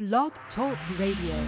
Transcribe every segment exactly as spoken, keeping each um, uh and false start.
Blog Talk Radio.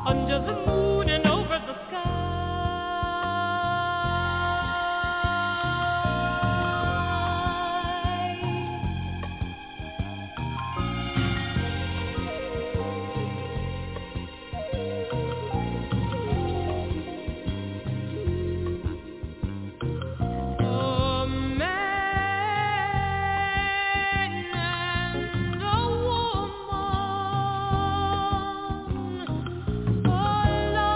under the moon and over the sky. Oh,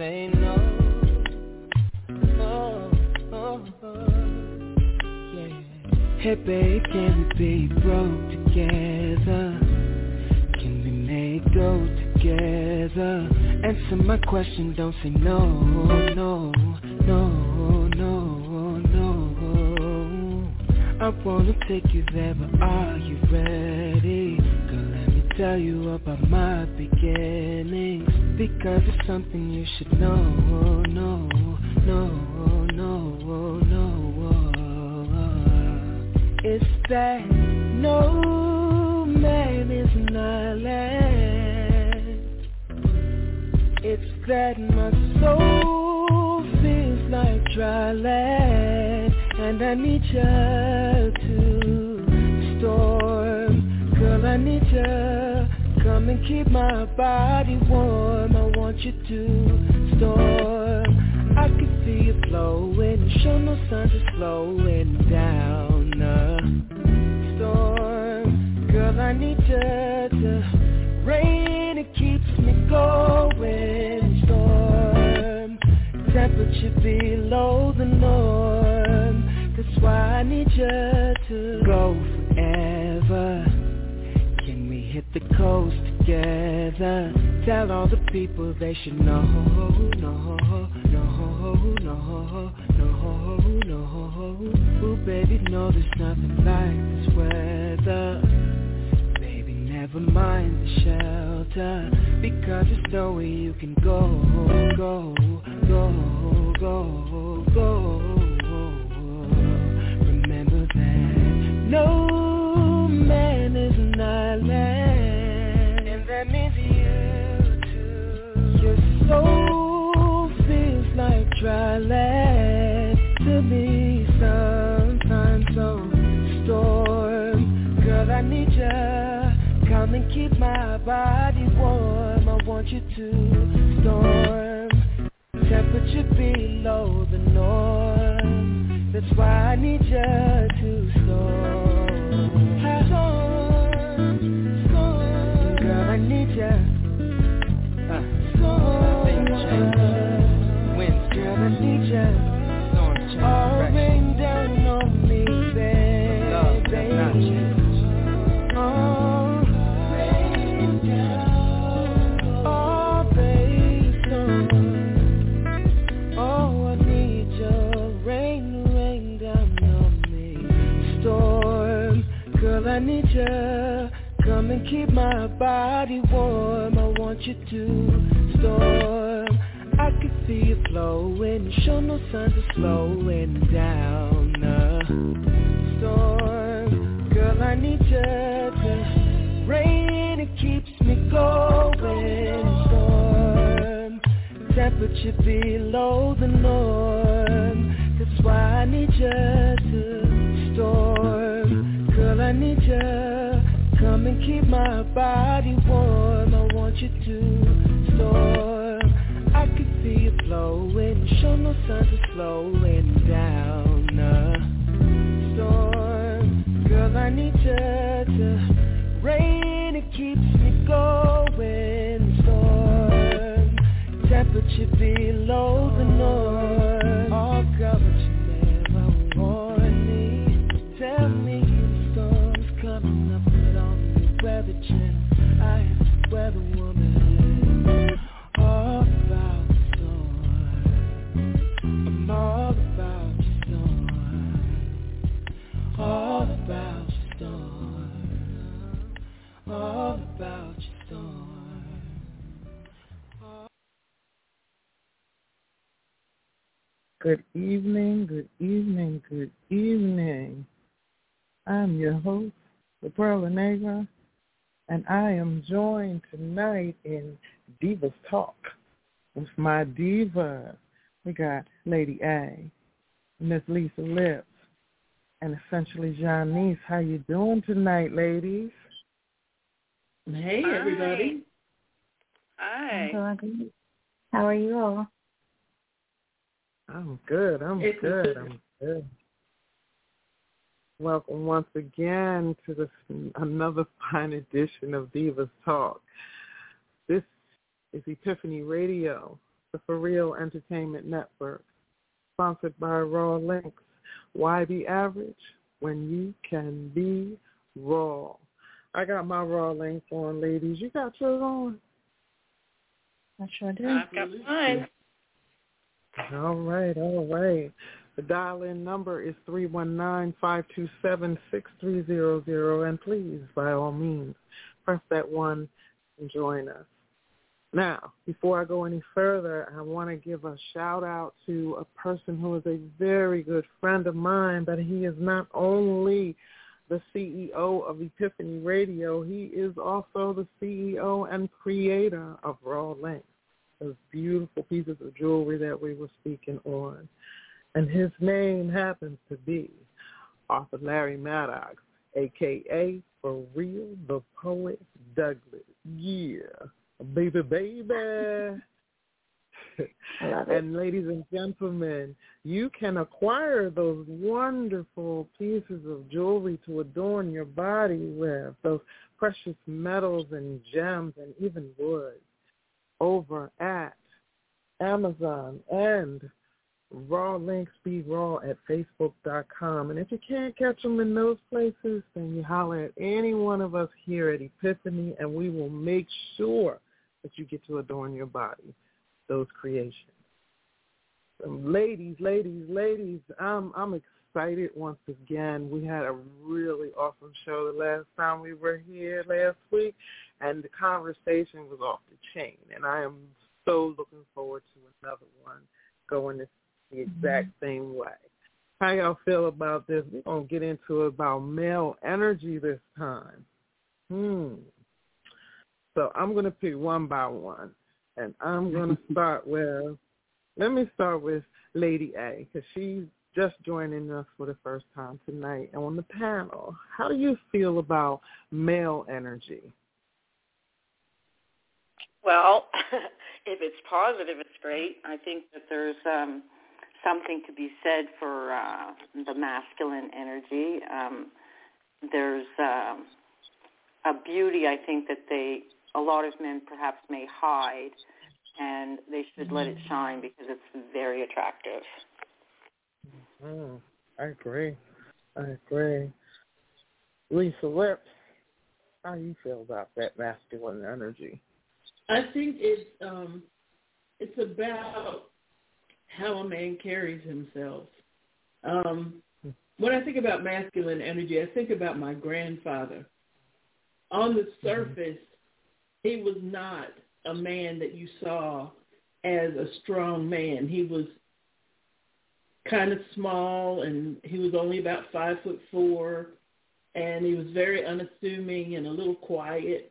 say no. Oh, oh, oh, yeah. Hey babe, can we be broke together? Can we make go together? Answer my question, don't say no, no, no, no, no. I wanna take you there, but are you ready? Girl, let me tell you about my beginnings, because it's something you should know, no, no, no, no. It's that no man is an island. It's that my soul feels like dry land, and I need you to storm. Girl, I need you, come and keep my body warm. I want you to storm. I can see you flowing, show no signs of slowing down. Uh, storm. Girl, I need you to rain, it keeps me going. Storm. Temperature below the norm, that's why I need you to go forever. Can we hit the coast together? Tell all the people they should know, no, no, no, no, no. Ooh, baby, no, there's nothing like this weather. Baby, never mind the shelter, because there's nowhere you can go, go, go, go, go. Remember that no man is an island, and that means you too. Your soul feels like dry land to me sometimes. So storm, girl, I need you, come and keep my body warm. I want you to storm. Temperature below the norm, that's why I need you to storm. Storm, storm, girl, I need you. Uh, storm, things change. Winds, girl, I need you. Storm change. All rain down on me, baby. Love does not change. Oh, rain down. Oh, baby, storm. Oh, I need your rain, rain down on me. Storm, girl, I need you, come and keep my body warm. I want you to storm. I can see you flowing, show no signs of slowing down. Uh, storm, girl, I need you to rain, it keeps me going. Storm, temperature below the norm, that's why I need you to storm. Girl, I need you, come and keep my body warm. I want you to storm. I can see you flowing, show no signs of slowing down. Uh, storm, girl, I need you to rain, it keeps me going. Storm, temperature below the norm. Oh, girl, but you never warned me. Tell me the storm's coming up with all the weather channel. I have to weather woman. All about the storm. I'm all about the storm. All about the storm. All about your storm. Good evening, good evening, good evening. I'm your host, the Perla Negra, and I am joined tonight in Divas Talk with my diva. We got Lady A, Miss Lisa Lips, and essentially Janice. How you doing tonight, ladies? Hey, everybody. Hi. I'm doing good. How are you all? I'm good. I'm It's good. good. I'm good. Welcome once again to this another fine edition of Divas Talk. This is Epiphany Radio, the For Real Entertainment Network, sponsored by Raw Links. Why be average when you can be raw? I got my Raw Links on, ladies. You got yours on? I sure do. I've got mine. All right, all right. The dial-in number is three one nine, five two seven, six three zero zero, and please, by all means, press that one and join us. Now, before I go any further, I want to give a shout-out to a person who is a very good friend of mine, but he is not only the C E O of Epiphany Radio, he is also the C E O and creator of Raw Links, those beautiful pieces of jewelry that we were speaking on. And his name happens to be Arthur Larry Maddox, a k a. For Real, the Poet Douglas. Yeah, baby, baby. And ladies and gentlemen, you can acquire those wonderful pieces of jewelry to adorn your body with, those precious metals and gems and even wood, over at Amazon and Raw Links Be Raw at Facebook dot com. And if you can't catch them in those places, then you holler at any one of us here at Epiphany, and we will make sure that you get to adorn your body, those creations. So ladies, ladies, ladies, I'm, I'm excited once again. We had a really awesome show the last time we were here last week, and the conversation was off the chain, and I am so looking forward to another one going this the exact same way. How y'all feel about this? We're going to get into it about male energy this time. Hmm. So I'm going to pick one by one, and I'm going to start with, let me start with Lady A, because she's just joining us for the first time tonight on the panel. How do you feel about male energy? Well, if it's positive, it's great. I think that there's um, something to be said for uh, the masculine energy. Um, there's uh, a beauty, I think, that they a lot of men perhaps may hide, and they should let it shine because it's very attractive. Mm, I agree. I agree. Lisa Lips, how do you feel about that masculine energy? I think it's um, it's about how a man carries himself. Um, when I think about masculine energy, I think about my grandfather. On the surface, he was not a man that you saw as a strong man. He was kind of small, and he was only about five foot four, and he was very unassuming and a little quiet.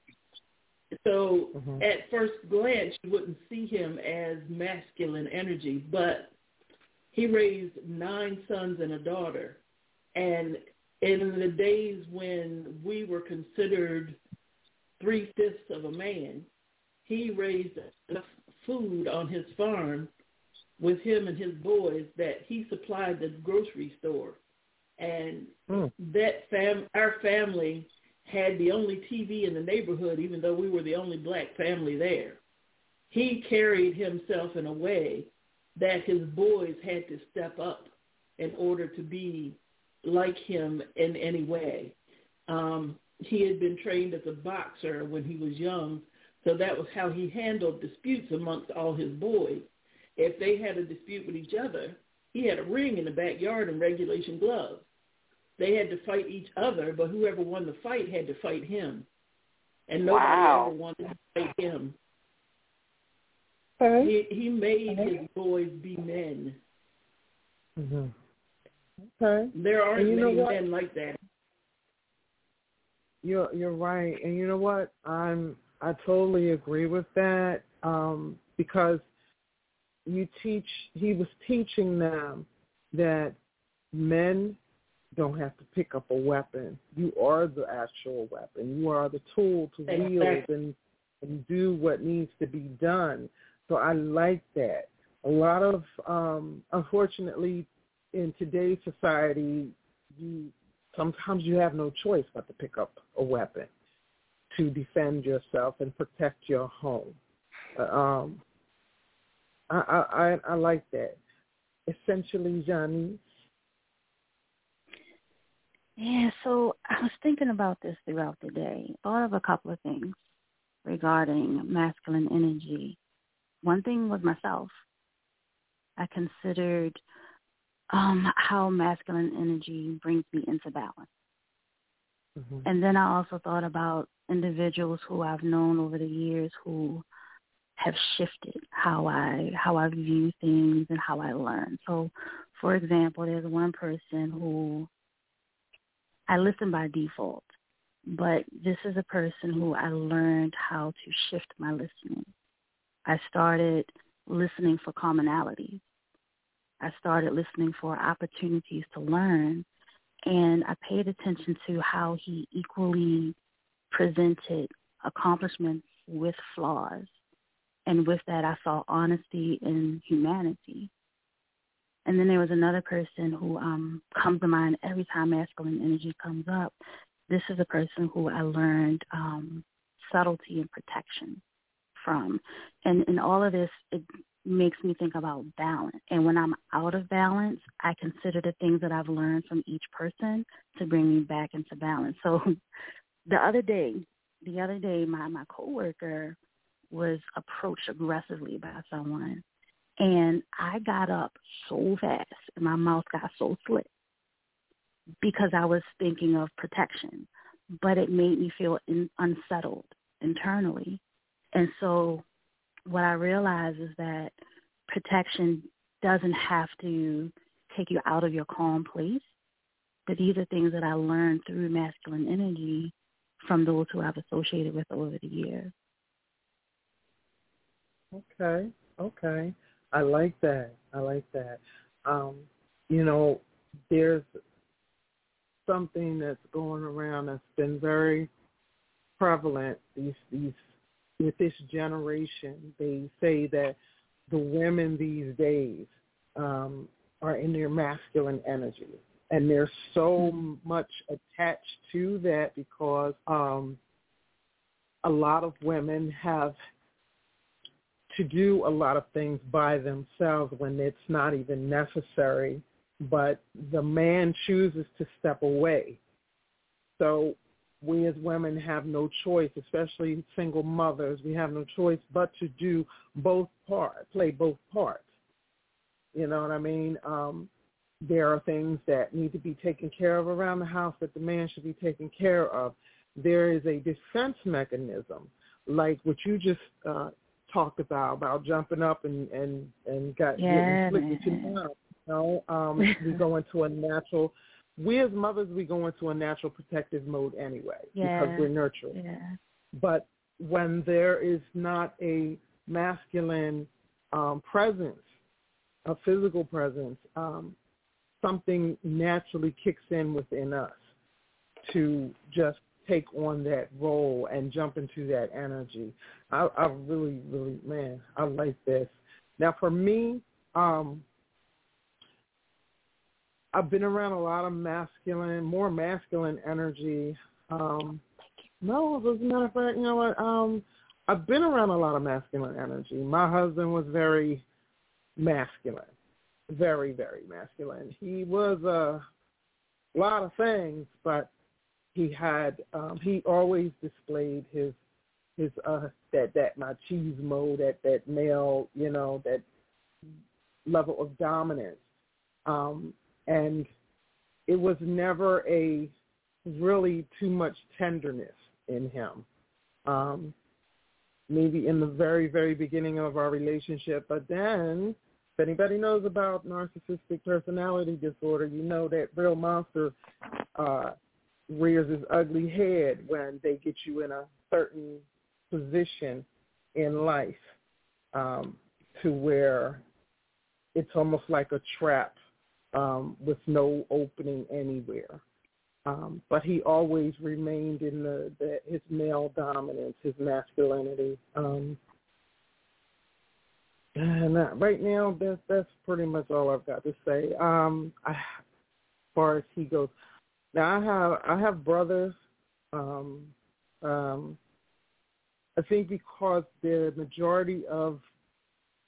So mm-hmm. at first glance, you wouldn't see him as masculine energy, but he raised nine sons and a daughter. And in the days when we were considered three-fifths of a man, he raised enough food on his farm with him and his boys that he supplied the grocery store. And mm. that fam- our family had the only T V in the neighborhood, even though we were the only black family there. He carried himself in a way that his boys had to step up in order to be like him in any way. Um, he had been trained as a boxer when he was young, so that was how he handled disputes amongst all his boys. If they had a dispute with each other, he had a ring in the backyard and regulation gloves. They had to fight each other, but whoever won the fight had to fight him. And nobody wow. ever wanted to fight him. Okay. He, he made okay. his boys be men. Mm-hmm. Okay. There aren't you many know men like that. You're you're right, and you know what? I'm I totally agree with that um, because you teach. He was teaching them that men don't have to pick up a weapon. You are the actual weapon. You are the tool to exactly. wield and and do what needs to be done. So I like that. A lot of um, unfortunately, in today's society, you sometimes you have no choice but to pick up a weapon to defend yourself and protect your home. Um, I I, I like that. Essentially, Johnny. Yeah, so I was thinking about this throughout the day. Thought of a couple of things regarding masculine energy. One thing was myself. I considered um, how masculine energy brings me into balance. Mm-hmm. And then I also thought about individuals who I've known over the years who have shifted how I how I view things and how I learn. So, for example, there's one person who I listen by default, but this is a person who I learned how to shift my listening. I started listening for commonalities. I started listening for opportunities to learn, and I paid attention to how he equally presented accomplishments with flaws. And with that, I saw honesty and humanity. And then there was another person who um, comes to mind every time masculine energy comes up. This is a person who I learned um, subtlety and protection from. And in all of this, it makes me think about balance. And when I'm out of balance, I consider the things that I've learned from each person to bring me back into balance. So the other day, the other day, my, my coworker was approached aggressively by someone. And I got up so fast and my mouth got so slick because I was thinking of protection. But it made me feel in, unsettled internally. And so what I realized is that protection doesn't have to take you out of your calm place. But these are things that I learned through masculine energy from those who I've associated with over the years. Okay, okay. I like that. I like that. Um, you know, there's something that's going around that's been very prevalent these these with this generation. They say that the women these days um, are in their masculine energy, and they're so much attached to that because um, a lot of women have to do a lot of things by themselves when it's not even necessary, but the man chooses to step away. So we as women have no choice, especially single mothers. We have no choice but to do both parts, play both parts. You know what I mean? Um, there are things that need to be taken care of around the house that the man should be taken care of. There is a defense mechanism, like what you just uh, talked about, about jumping up and, and, and got yeah, getting slick with your mouth. You know, um, we go into a natural, we as mothers, we go into a natural protective mode anyway yeah. because we're nurturing. Yeah. But when there is not a masculine um, presence, a physical presence, um, something naturally kicks in within us to just take on that role and jump into that energy. I, I really, really, man, I like this. Now, for me, um, I've been around a lot of masculine, more masculine energy. Um, no, as a matter of fact, you know what? Um, I've been around a lot of masculine energy. My husband was very masculine, very, very masculine. He was a lot of things, but he had um, he always displayed his his uh, that that machismo, that that male, you know, that level of dominance. Um, And it was never a really too much tenderness in him. Um, maybe in the very, very beginning of our relationship. But then, if anybody knows about narcissistic personality disorder, you know that real monster uh, rears his ugly head when they get you in a certain position in life um, to where it's almost like a trap. Um, with no opening anywhere. Um, but he always remained in the, the his male dominance, his masculinity. Um, and uh, right now, that's, that's pretty much all I've got to say. Um, I, as far as he goes. Now, I have, I have brothers. Um, um, I think because the majority of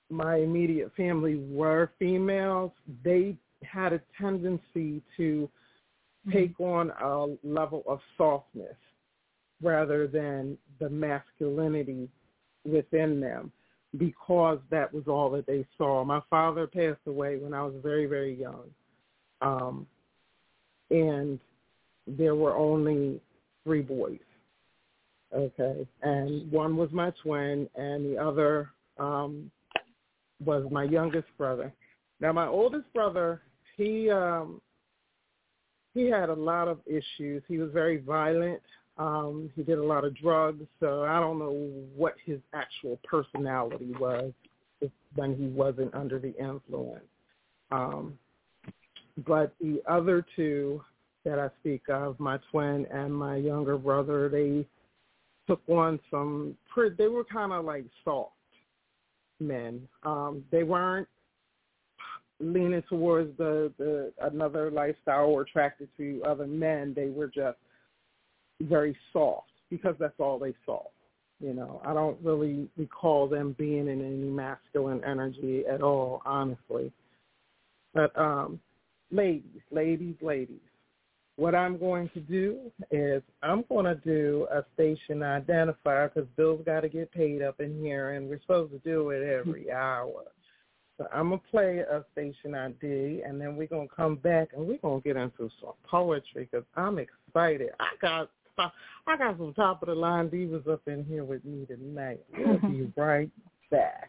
my immediate family were females, they had a tendency to take on a level of softness rather than the masculinity within them, because that was all that they saw. My father passed away when I was very, very young, um, and there were only three boys, okay, and one was my twin, and the other um, was my youngest brother. Now, my oldest brother, he um, he had a lot of issues. He was very violent. Um, he did a lot of drugs, so I don't know what his actual personality was when he wasn't under the influence. Um, but the other two that I speak of, my twin and my younger brother, they took on some, they were kind of like soft men. Um, they weren't leaning towards the, the another lifestyle or attracted to other men. They were just very soft because that's all they saw. You know, I don't really recall them being in any masculine energy at all, honestly. But um, ladies, ladies, ladies, what I'm going to do is I'm going to do a station identifier because Bill's got to get paid up in here, and we're supposed to do it every hour. So I'm going to play a station I D, and then we're going to come back, and we're going to get into some poetry because I'm excited. I got I got some top-of-the-line divas up in here with me tonight. We'll be right back.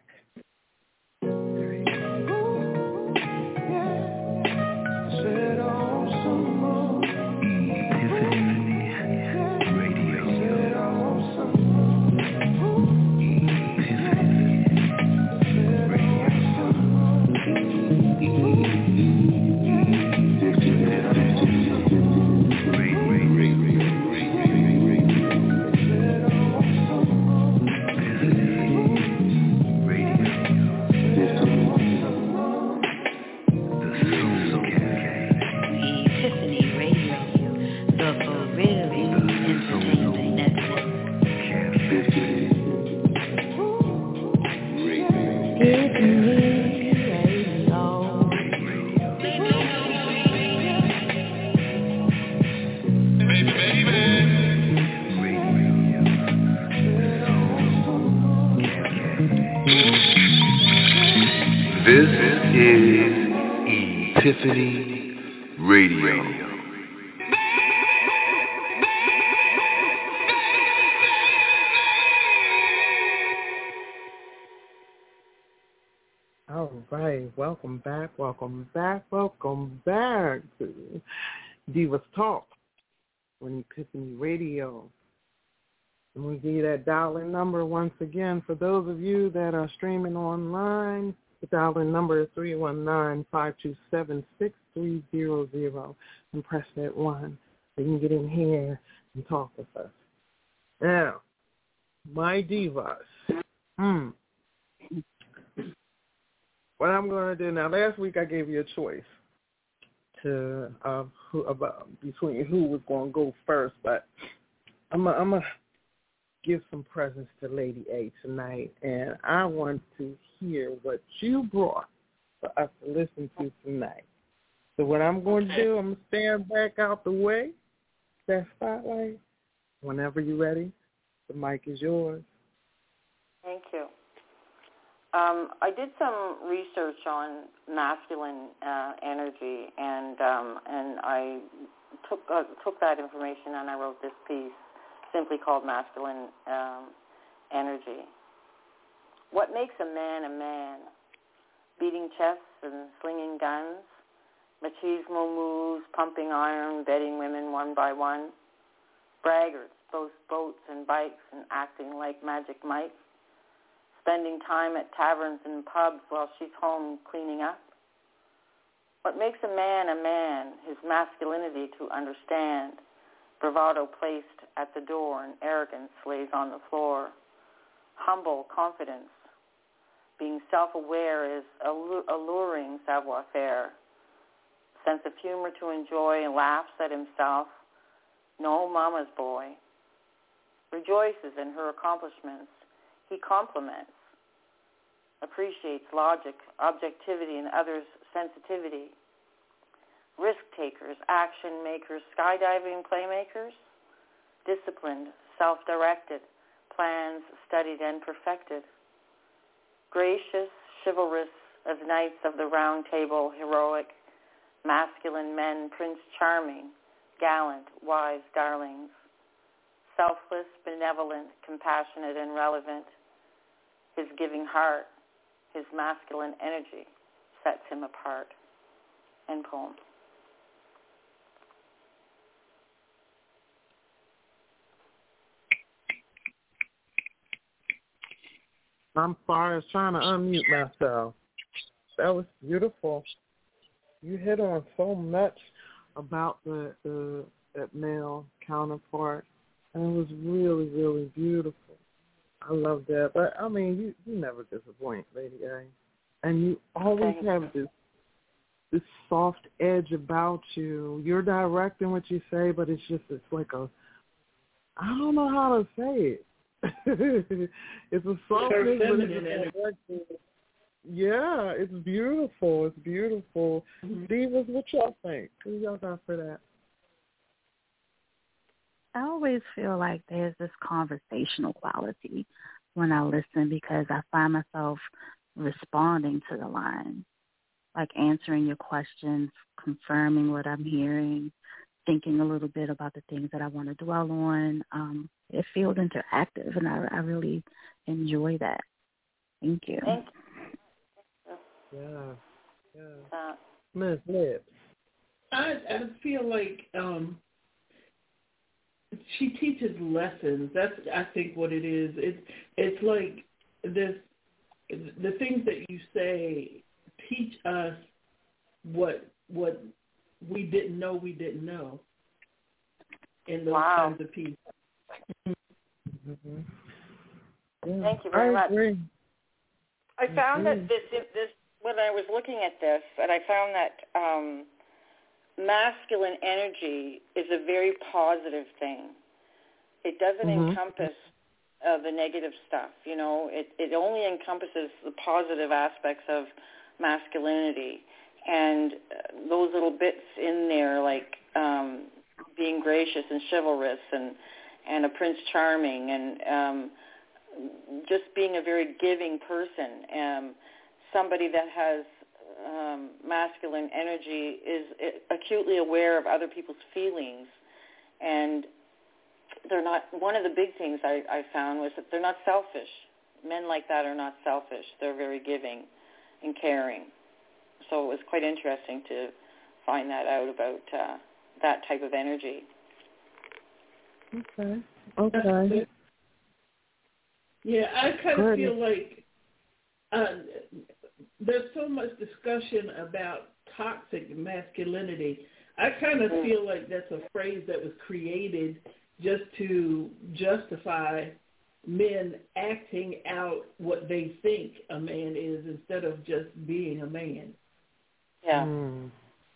This is Epiphany Radio. All right, welcome back, welcome back, welcome back to Divas Talk on Epiphany Radio. And we give you that dial-in number once again. For those of you that are streaming online, the dial-in number is three one nine, five two seven, six three zero zero. And press that one so you can get in here and talk with us. Now, my divas. Hmm. What I'm going to do now, last week I gave you a choice to uh, who, about between who was going to go first, but I'm going I'm to give some presents to Lady A tonight, and I want to hear what you brought for us to listen to tonight. So what I'm going to do, I'm going to stand back out the way, that spotlight. Whenever you're ready, the mic is yours. Thank you. Um, I did some research on masculine uh, energy, and um, and I took uh, took that information and I wrote this piece, simply called Masculine um, Energy. What makes a man a man? Beating chests and slinging guns, machismo moves, pumping iron, bedding women one by one, braggarts, boast boats and bikes and acting like Magic Mike, spending time at taverns and pubs while she's home cleaning up. What makes a man a man? His masculinity to understand, bravado placed at the door and arrogance lays on the floor. Humble confidence, being self-aware is alluring savoir-faire. Sense of humor to enjoy and laughs at himself. No mama's boy. Rejoices in her accomplishments. He compliments. appreciates logic, objectivity, and others' sensitivity. Risk takers, action makers, skydiving playmakers, disciplined, self-directed, plans studied and perfected. Gracious, chivalrous, as knights of the round table, heroic, masculine men, Prince Charming, gallant, wise darlings. Selfless, benevolent, compassionate, and relevant. His giving heart, his masculine energy sets him apart. End poem. I'm sorry, I was trying to unmute myself. That was beautiful. You hit on so much about the, the that male counterpart, and it was really, really beautiful. I love that. But, I mean, you, you never disappoint, Lady A. And you always have this this soft edge about you. You're direct in what you say, but it's just, it's like a, I don't know how to say it. It's a softness, but it's a yeah, it's beautiful. It's beautiful. Mm-hmm. Divas, what y'all think? What y'all got for that? I always feel like there's this conversational quality when I listen because I find myself responding to the line, like answering your questions, confirming what I'm hearing, thinking a little bit about the things that I want to dwell on. Um, it feels interactive, and I, I really enjoy that. Thank you. Thank you. Yeah, yeah. Miz Lips. I, I feel like um, she teaches lessons. That's, I think, what it is. It's, it's like this. The things that you say teach us what what we didn't know we didn't know in those wow. kinds of people. Mm-hmm. Yeah, Thank you very I much. Agree. I found mm-hmm. that this, this, when I was looking at this, and I found that um, masculine energy is a very positive thing. It doesn't mm-hmm. encompass uh, the negative stuff. You know, it, it only encompasses the positive aspects of masculinity. And uh, those little bits in there, like um, being gracious and chivalrous and, and a Prince Charming and um, just being a very giving person, um, somebody that has um, masculine energy is acutely aware of other people's feelings. And they're not, one of the big things I, I found was that they're not selfish. Men like that are not selfish. They're very giving and caring. So it was quite interesting to find that out about uh, that type of energy. Okay. Okay. Yeah, I kind of feel like uh, there's so much discussion about toxic masculinity. I kind of mm-hmm. feel like that's a phrase that was created just to justify men acting out what they think a man is instead of just being a man. Yeah. Mm.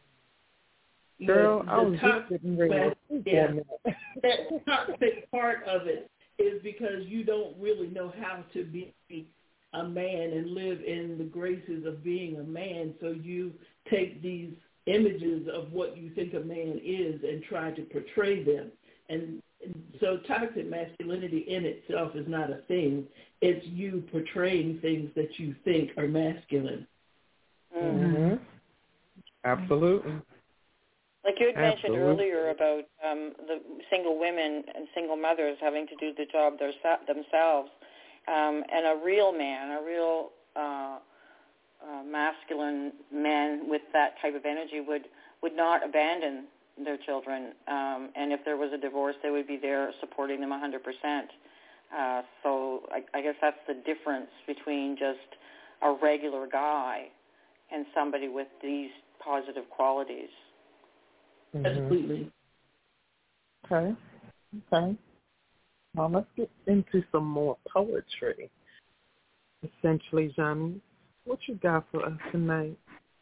You Girl, know, I was toxic, just getting ready. yeah, that toxic part of it is because you don't really know how to be a man and live in the graces of being a man, so you take these images of what you think a man is and try to portray them. And so toxic masculinity in itself is not a thing. It's you portraying things that you think are masculine. Mm-hmm. Absolutely. Like you had mentioned Absolutely. earlier about um, the single women and single mothers having to do the job their, themselves, um, and a real man, a real uh, uh, masculine man with that type of energy would, would not abandon their children, um, and if there was a divorce, they would be there supporting them one hundred percent. Uh, so I, I guess that's the difference between just a regular guy and somebody with these positive qualities. Mm-hmm. Absolutely. Okay. Okay. Now let's get into some more poetry. Essentially, Johnny, what you got for us tonight?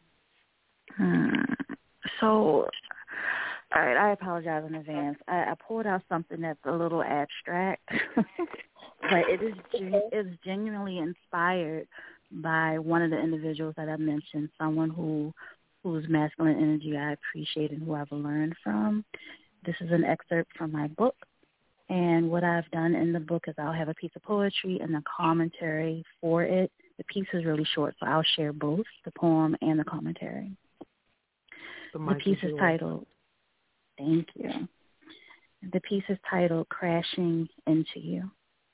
Hmm. So, all right, I apologize in advance. I, I pulled out something that's a little abstract, but it is gen- it's genuinely inspired by one of the individuals that I mentioned, someone who whose masculine energy I appreciate and who I've learned from. This is an excerpt from my book, and what I've done in the book is I'll have a piece of poetry and a commentary for it. The piece is really short, so I'll share both, the poem and the commentary. The, the piece is titled, thank you. The piece is titled, Crashing Into You.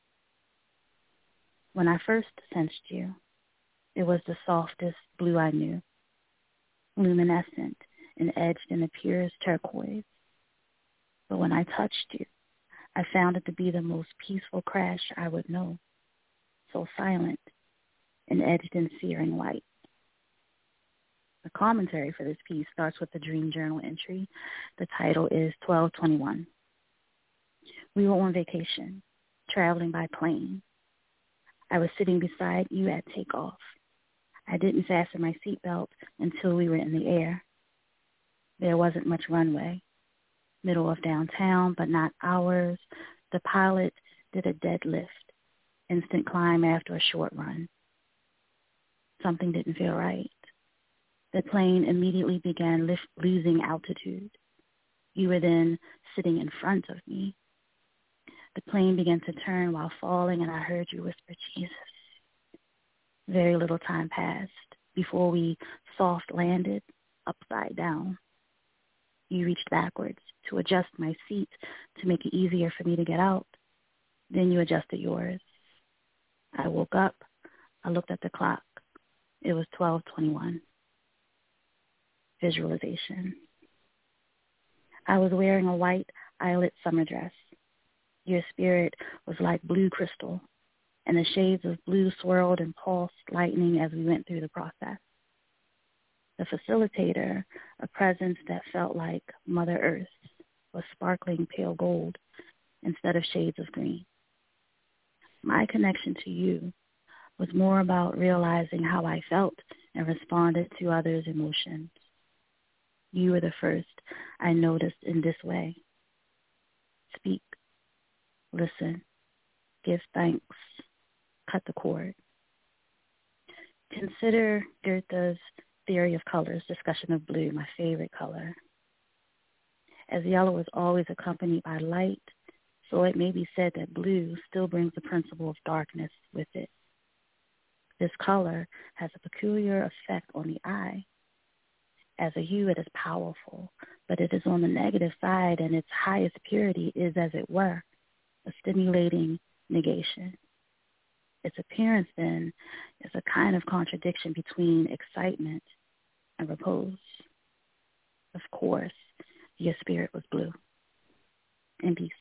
When I first sensed you, it was the softest blue I knew, luminescent and edged in the purest turquoise. But when I touched you, I found it to be the most peaceful crash I would know, so silent and edged in searing light. The commentary for this piece starts with the dream journal entry. The title is twelve twenty-one. We were on vacation, traveling by plane. I was sitting beside you at takeoff. I didn't fasten my seatbelt until we were in the air. There wasn't much runway. Middle of downtown, but not ours. The pilot did a deadlift, instant climb after a short run. Something didn't feel right. The plane immediately began lift, losing altitude. You were then sitting in front of me. The plane began to turn while falling, and I heard you whisper, Jesus. Very little time passed before we soft landed upside down. You reached backwards to adjust my seat to make it easier for me to get out. Then you adjusted yours. I woke up. I looked at the clock. It was twelve twenty-one. Visualization. I was wearing a white eyelet summer dress. Your spirit was like blue crystal, and the shades of blue swirled and pulsed lightning as we went through the process. The facilitator, a presence that felt like Mother Earth, was sparkling pale gold instead of shades of green. My connection to you was more about realizing how I felt and responded to others' emotions. You were the first I noticed in this way. Speak, listen, give thanks, cut the cord. Consider Goethe's theory of colors, discussion of blue, my favorite color. As yellow is always accompanied by light, so it may be said that blue still brings the principle of darkness with it. This color has a peculiar effect on the eye. As a hue, it is powerful, but it is on the negative side, and its highest purity is, as it were, a stimulating negation. Its appearance, then, is a kind of contradiction between excitement and repose. Of course, your spirit was blue. In peace.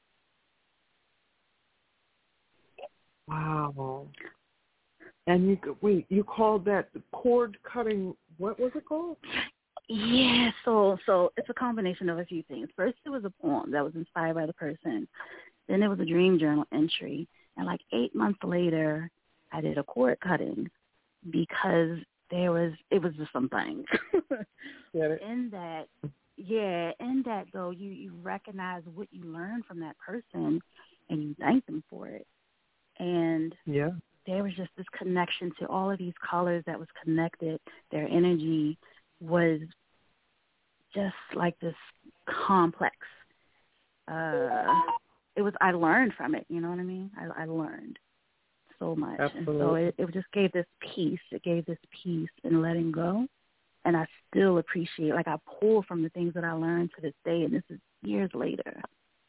Wow. And you wait, you called that cord cutting, what was it called? Yeah, so so it's a combination of a few things. First, it was a poem that was inspired by the person. Then it was a dream journal entry. And like eight months later, I did a cord cutting because there was, it was just something. In that, yeah, in that though, you, you recognize what you learned from that person and you thank them for it. And yeah. there was just this connection to all of these colors that was connected. Their energy was just like this complex. Uh, it was, I learned from it, you know what I mean? I, I learned so much. Absolutely. And so it, it just gave this peace. It gave this peace in letting go. And I still appreciate, like I pull from the things that I learned to this day, and this is years later.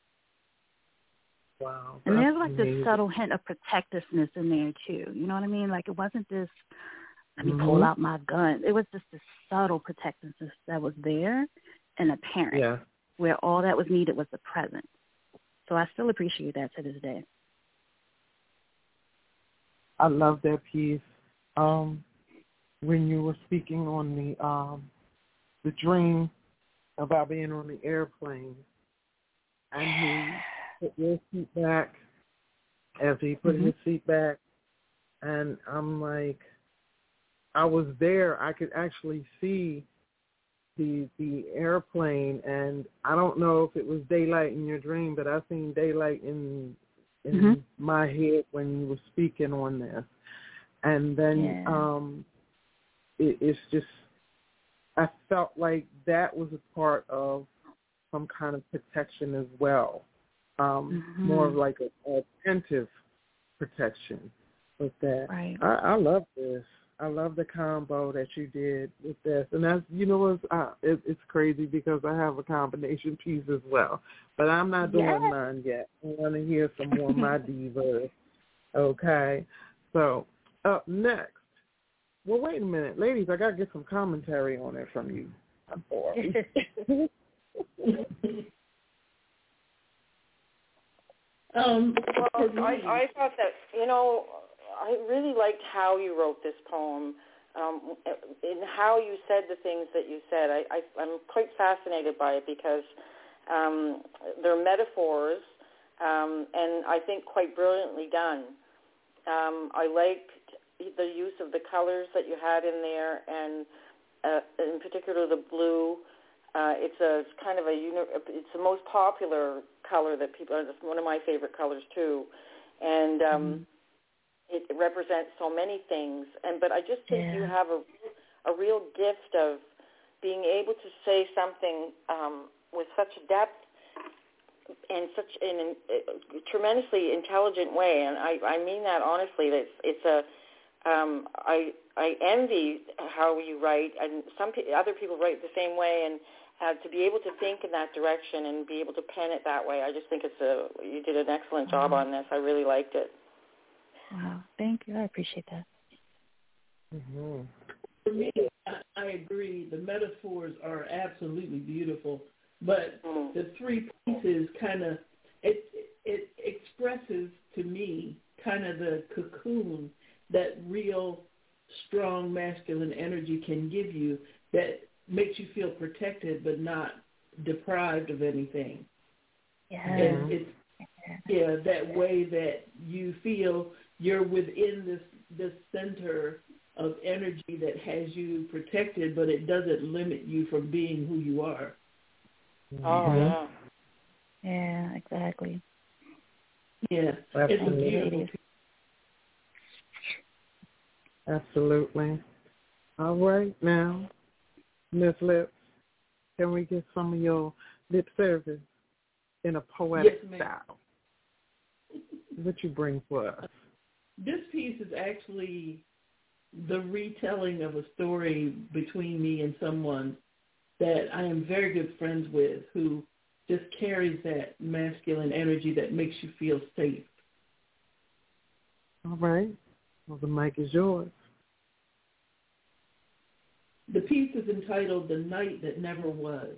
Wow. And there's like amazing. this subtle hint of protectiveness in there too. You know what I mean? Like it wasn't this, let me mm-hmm. pull out my gun. It was just this subtle protectiveness that was there and apparent. Yeah. Where all that was needed was the present. So I still appreciate that to this day. I love that piece. Um, when you were speaking on the um, the dream about being on the airplane, and he put your seat back as he put mm-hmm. his seat back, and I'm like, I was there. I could actually see the the airplane, and I don't know if it was daylight in your dream, but I seen daylight in in mm-hmm. my head when you were speaking on this. And then yeah. um, it, it's just, I felt like that was a part of some kind of protection as well, um, mm-hmm. more of like a, a attentive protection with that. Right. I, I love this. I love the combo that you did with this. And that's, you know, it's, uh, it, it's crazy because I have a combination piece as well. But I'm not doing yes. mine yet. I want to hear some more of my divas. Okay. So up next. Well, wait a minute. Ladies, I got to get some commentary on it from you. I'm bored. um, well, I, I thought that, you know, I really liked how you wrote this poem, um, in how you said the things that you said. I, I, I'm quite fascinated by it because um, they're metaphors, um, and I think quite brilliantly done. Um, I liked the use of the colors that you had in there, and uh, in particular the blue. Uh, it's a it's kind of a it's the most popular color that people. It's one of my favorite colors too, and. Um, mm-hmm. It represents so many things, and but I just think yeah. you have a, a real gift of being able to say something um, with such depth and such in a tremendously intelligent way, and I, I mean that honestly. It's it's a um, I I envy how you write, and some pe- other people write the same way, and uh, to be able to think in that direction and be able to pen it that way, I just think it's a you did an excellent job mm-hmm. on this. I really liked it. Wow, thank you. I appreciate that. Mm-hmm. For me, I, I agree. The metaphors are absolutely beautiful, but mm. the three pieces kind of it it expresses to me kind of the cocoon that real strong masculine energy can give you, that makes you feel protected but not deprived of anything. Yeah. And it's yeah that way that you feel you're within this this center of energy that has you protected, but it doesn't limit you from being who you are. Oh, yeah. Yeah, exactly. Yeah, Absolutely. It's a beautiful piece. Absolutely. All right, now, Miss Lips, can we get some of your lip service in a poetic yes, style? What you bring for us? This piece is actually the retelling of a story between me and someone that I am very good friends with, who just carries that masculine energy that makes you feel safe. All right. Well, the mic is yours. The piece is entitled The Night That Never Was.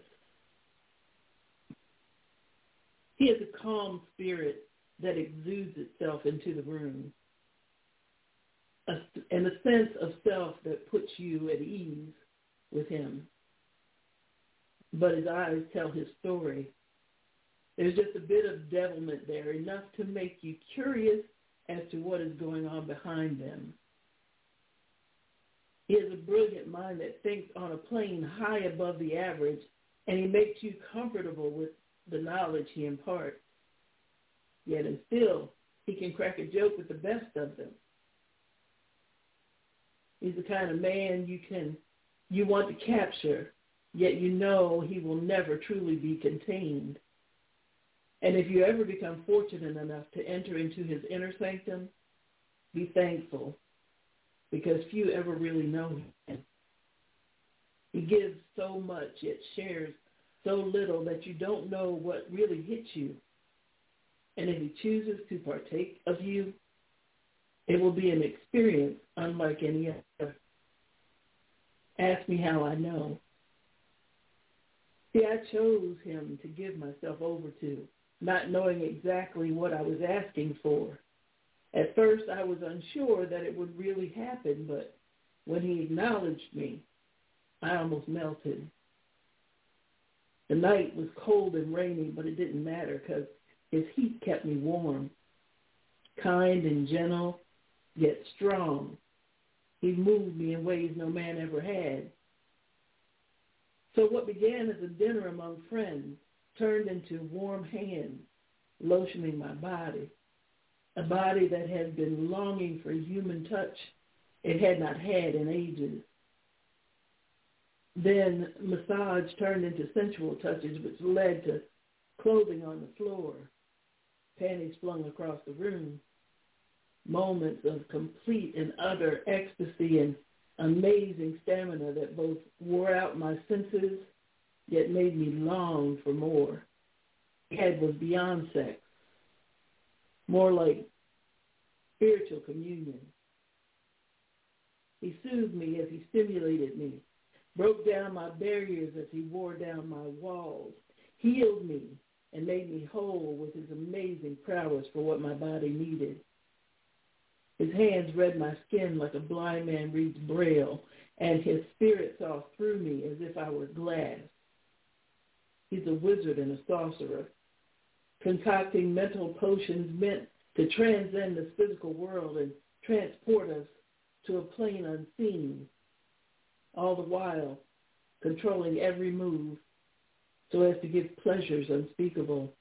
He has a calm spirit that exudes itself into the room, a, and a sense of self that puts you at ease with him. But his eyes tell his story. There's just a bit of devilment there, enough to make you curious as to what is going on behind them. He has a brilliant mind that thinks on a plane high above the average, and he makes you comfortable with the knowledge he imparts. Yet and still, he can crack a joke with the best of them. He's the kind of man you can, you want to capture, yet you know he will never truly be contained. And if you ever become fortunate enough to enter into his inner sanctum, be thankful, because few ever really know him. He gives so much, yet shares so little that you don't know what really hits you. And if he chooses to partake of you, it will be an experience unlike any other. Ask me how I know. See, I chose him to give myself over to, not knowing exactly what I was asking for. At first, I was unsure that it would really happen, but when he acknowledged me, I almost melted. The night was cold and rainy, but it didn't matter because his heat kept me warm. Kind and gentle, yet strong. He moved me in ways no man ever had. So what began as a dinner among friends turned into warm hands, lotioning my body, a body that had been longing for human touch it had not had in ages. Then massage turned into sensual touches, which led to clothing on the floor, panties flung across the room, moments of complete and utter ecstasy and amazing stamina that both wore out my senses, yet made me long for more. The head was beyond sex, more like spiritual communion. He soothed me as he stimulated me, broke down my barriers as he wore down my walls, healed me, and made me whole with his amazing prowess for what my body needed. His hands read my skin like a blind man reads Braille, and his spirit saw through me as if I were glass. He's a wizard and a sorcerer, concocting mental potions meant to transcend this physical world and transport us to a plane unseen, all the while controlling every move so as to give pleasures unspeakable.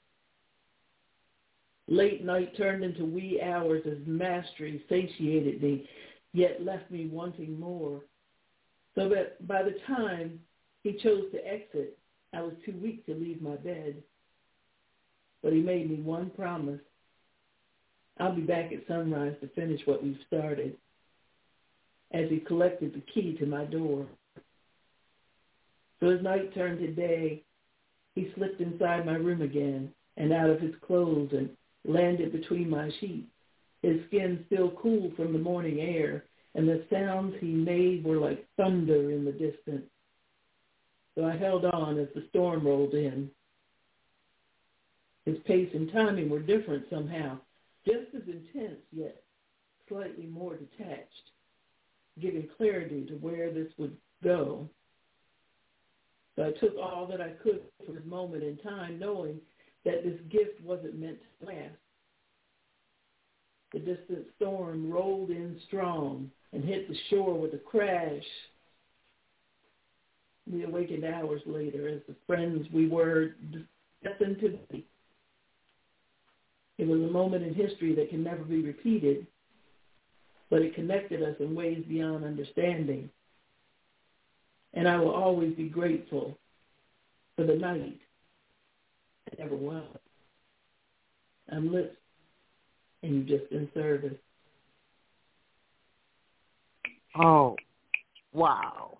Late night turned into wee hours as mastery satiated me, yet left me wanting more. So that by the time he chose to exit, I was too weak to leave my bed. But he made me one promise. I'll be back at sunrise to finish what we've started, as he collected the key to my door. So as night turned to day, he slipped inside my room again and out of his clothes and landed between my sheets, his skin still cool from the morning air, and the sounds he made were like thunder in the distance. So I held on as the storm rolled in. His pace and timing were different somehow, just as intense, yet slightly more detached, giving clarity to where this would go. So I took all that I could for this moment in time, knowing that this gift wasn't meant to last. The distant storm rolled in strong and hit the shore with a crash. We awakened hours later as the friends we were destined to be. It was a moment in history that can never be repeated, but it connected us in ways beyond understanding. And I will always be grateful for the night that never was. I'm lit, and you just in service. Oh, wow.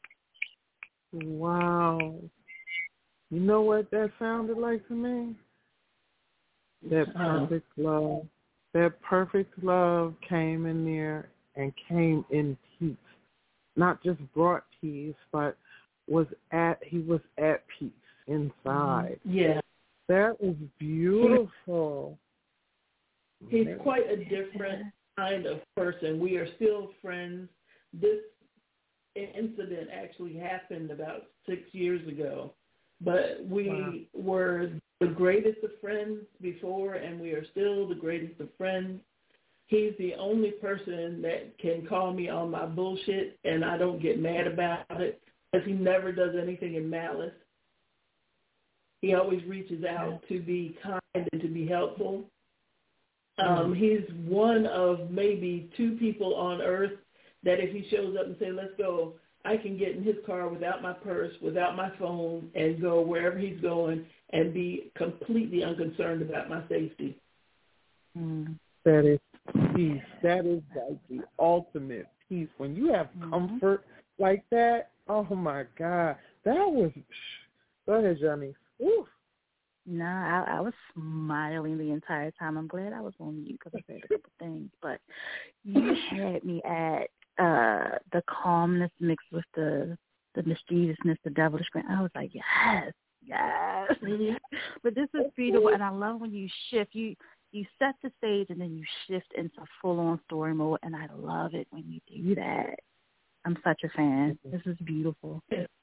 Wow. You know what that sounded like to me? That perfect uh-huh. love. That perfect love came in there and came in peace. Not just brought peace, but was at he was at peace inside. Yeah. That was beautiful. He's quite a different kind of person. We are still friends. This incident actually happened about six years ago, but we wow. were the greatest of friends before, and we are still the greatest of friends. He's the only person that can call me on my bullshit, and I don't get mad about it, because he never does anything in malice. He always reaches out to be kind and to be helpful. Um, he's one of maybe two people on earth that if he shows up and say, let's go, I can get in his car without my purse, without my phone, and go wherever he's going and be completely unconcerned about my safety. Mm. That is peace. That is like the ultimate peace. When you have mm-hmm. comfort like that, oh, my God. That was, go ahead, Johnny. Oof. No, I, I was smiling the entire time. I'm glad I was on mute because I said a couple things. But you had me at uh, the calmness mixed with the, the mischievousness, the devilish grin. I was like, yes, yes. But this is beautiful, and I love when you shift. You you set the stage, and then you shift into full-on story mode, and I love it when you do that. I'm such a fan. This is beautiful.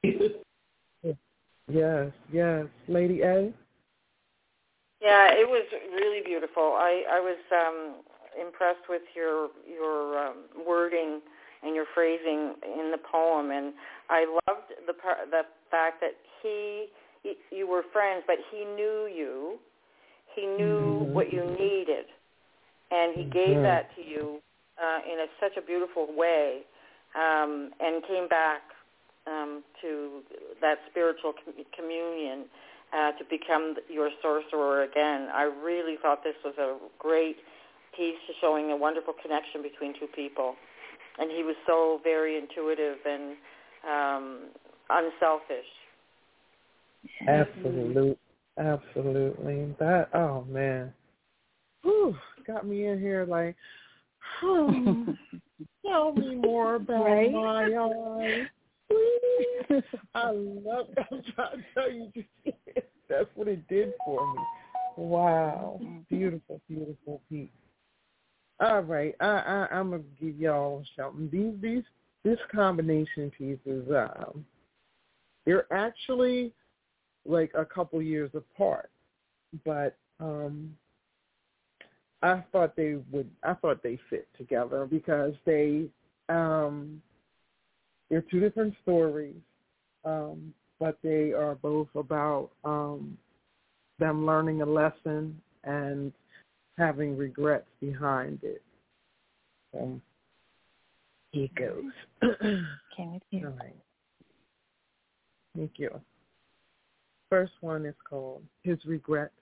Yes, yes. Lady A? Yeah, it was really beautiful. I, I was um, impressed with your your um, wording and your phrasing in the poem, and I loved the par- the fact that he, he you were friends, but he knew you. He knew mm-hmm. what you needed, and he gave mm-hmm. that to you uh, in a, such a beautiful way, um, and came back um, to that spiritual com- communion uh, to become your sorcerer again. I really thought this was a great piece to showing a wonderful connection between two people. And he was so very intuitive and um, unselfish. Absolutely. Absolutely. That, oh, man. Whew, got me in here like, hmm, tell me more about right? my eyes. Please. I love it. I'm trying to tell you, that's what it did for me. Wow. Beautiful, beautiful piece. All right. I, I, I'm going to give y'all something. These, these, this combination pieces, um, they're actually like a couple years apart, but um, I thought they would. I thought they fit together because they um, they're two different stories, um, but they are both about um, them learning a lesson and having regrets behind it. So here it goes. Can't wait to hear. All right. Thank you. First one is called His Regret.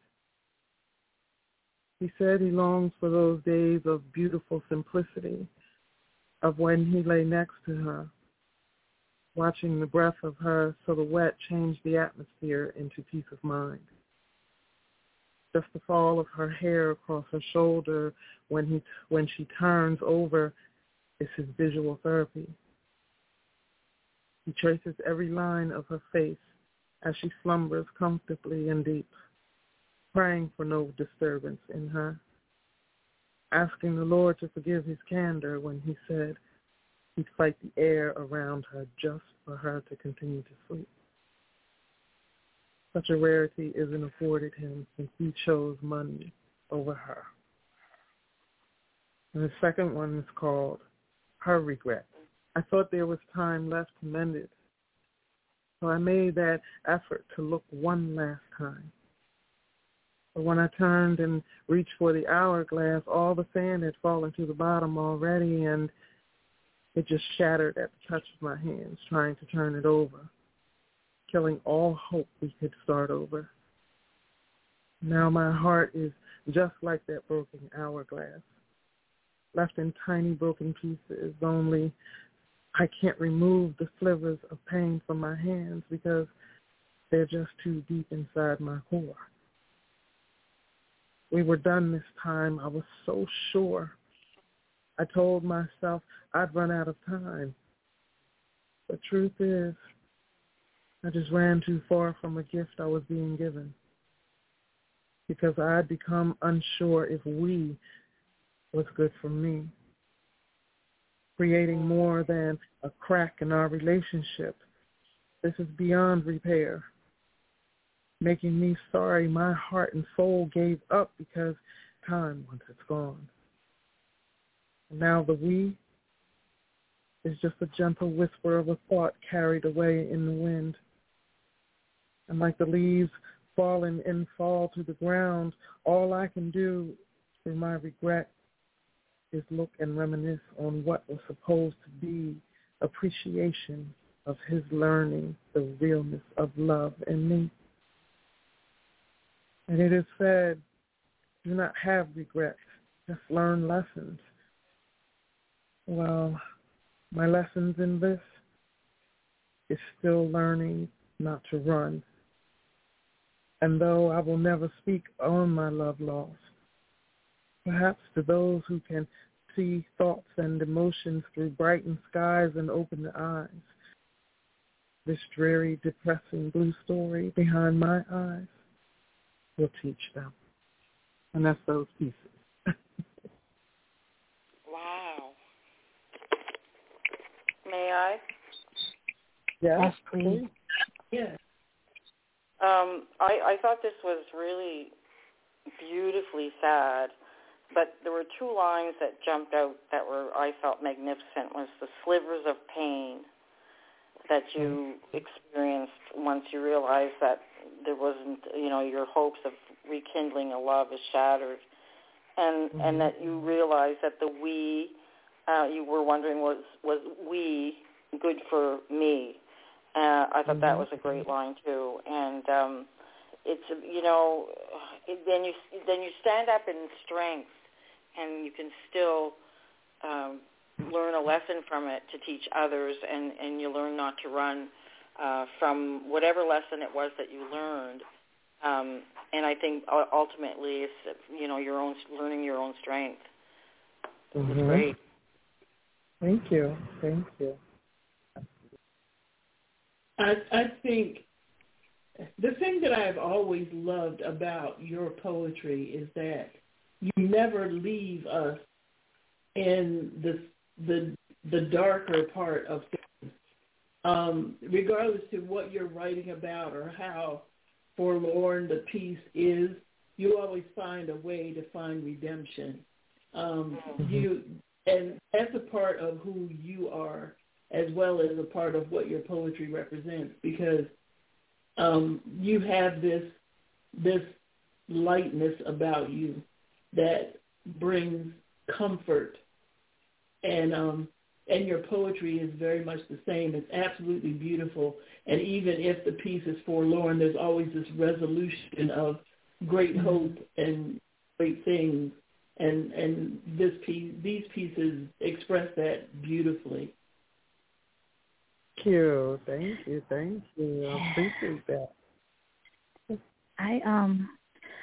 He said he longs for those days of beautiful simplicity, of when he lay next to her, watching the breath of her silhouette change the atmosphere into peace of mind. Just the fall of her hair across her shoulder when he when she turns over is his visual therapy. He traces every line of her face as she slumbers comfortably and deep, praying for no disturbance in her, asking the Lord to forgive his candor when he said he'd fight the air around her just for her to continue to sleep. Such a rarity isn't afforded him since he chose money over her. And the second one is called Her Regret. I thought there was time left to mend it, so I made that effort to look one last time. But when I turned and reached for the hourglass, all the sand had fallen to the bottom already, and it just shattered at the touch of my hands trying to turn it over, killing all hope we could start over. Now my heart is just like that broken hourglass, left in tiny broken pieces, only I can't remove the slivers of pain from my hands because they're just too deep inside my core. We were done this time. I was so sure. I told myself I'd run out of time. The truth is, I just ran too far from a gift I was being given because I'd become unsure if we was good for me, creating more than a crack in our relationship. This is beyond repair, making me sorry my heart and soul gave up because time once it's gone. And now the we is just a gentle whisper of a thought carried away in the wind. And like the leaves falling in fall to the ground, all I can do through my regret is look and reminisce on what was supposed to be appreciation of his learning the realness of love in me. And it is said, do not have regrets, just learn lessons. Well, my lessons in this is still learning not to run. And though I will never speak on my love loss, perhaps to those who can see thoughts and emotions through brightened skies and open eyes, this dreary, depressing blue story behind my eyes will teach them. And that's those pieces. Wow. May I? Yes, please. Yes. Um, I, I thought this was really beautifully sad, but there were two lines that jumped out that were, I felt, magnificent, was the slivers of pain that you experienced once you realized that there wasn't, you know, your hopes of rekindling a love is shattered, and mm-hmm. and that you realized that the we uh, you were wondering was was we good for me? Uh, I thought mm-hmm. that was a great line too, and um, it's you know it, then you then you stand up in strength, and you can still um, learn a lesson from it to teach others, and, and you learn not to run uh, from whatever lesson it was that you learned. Um, and I think ultimately it's you know your own learning your own strength. This mm-hmm. is great. Thank you, thank you. I, I think the thing that I've always loved about your poetry is that you never leave us in the the the darker part of things, um, regardless to what you're writing about or how forlorn the piece is. You always find a way to find redemption. Um, mm-hmm. You and that's a part of who you are, as well as a part of what your poetry represents, because um, you have this this lightness about you that brings comfort, and um, and your poetry is very much the same. It's absolutely beautiful, and even if the piece is forlorn, there's always this resolution of great hope and great things, and and this piece, these pieces express that beautifully. Thank you, thank you, thank you. I appreciate that. I um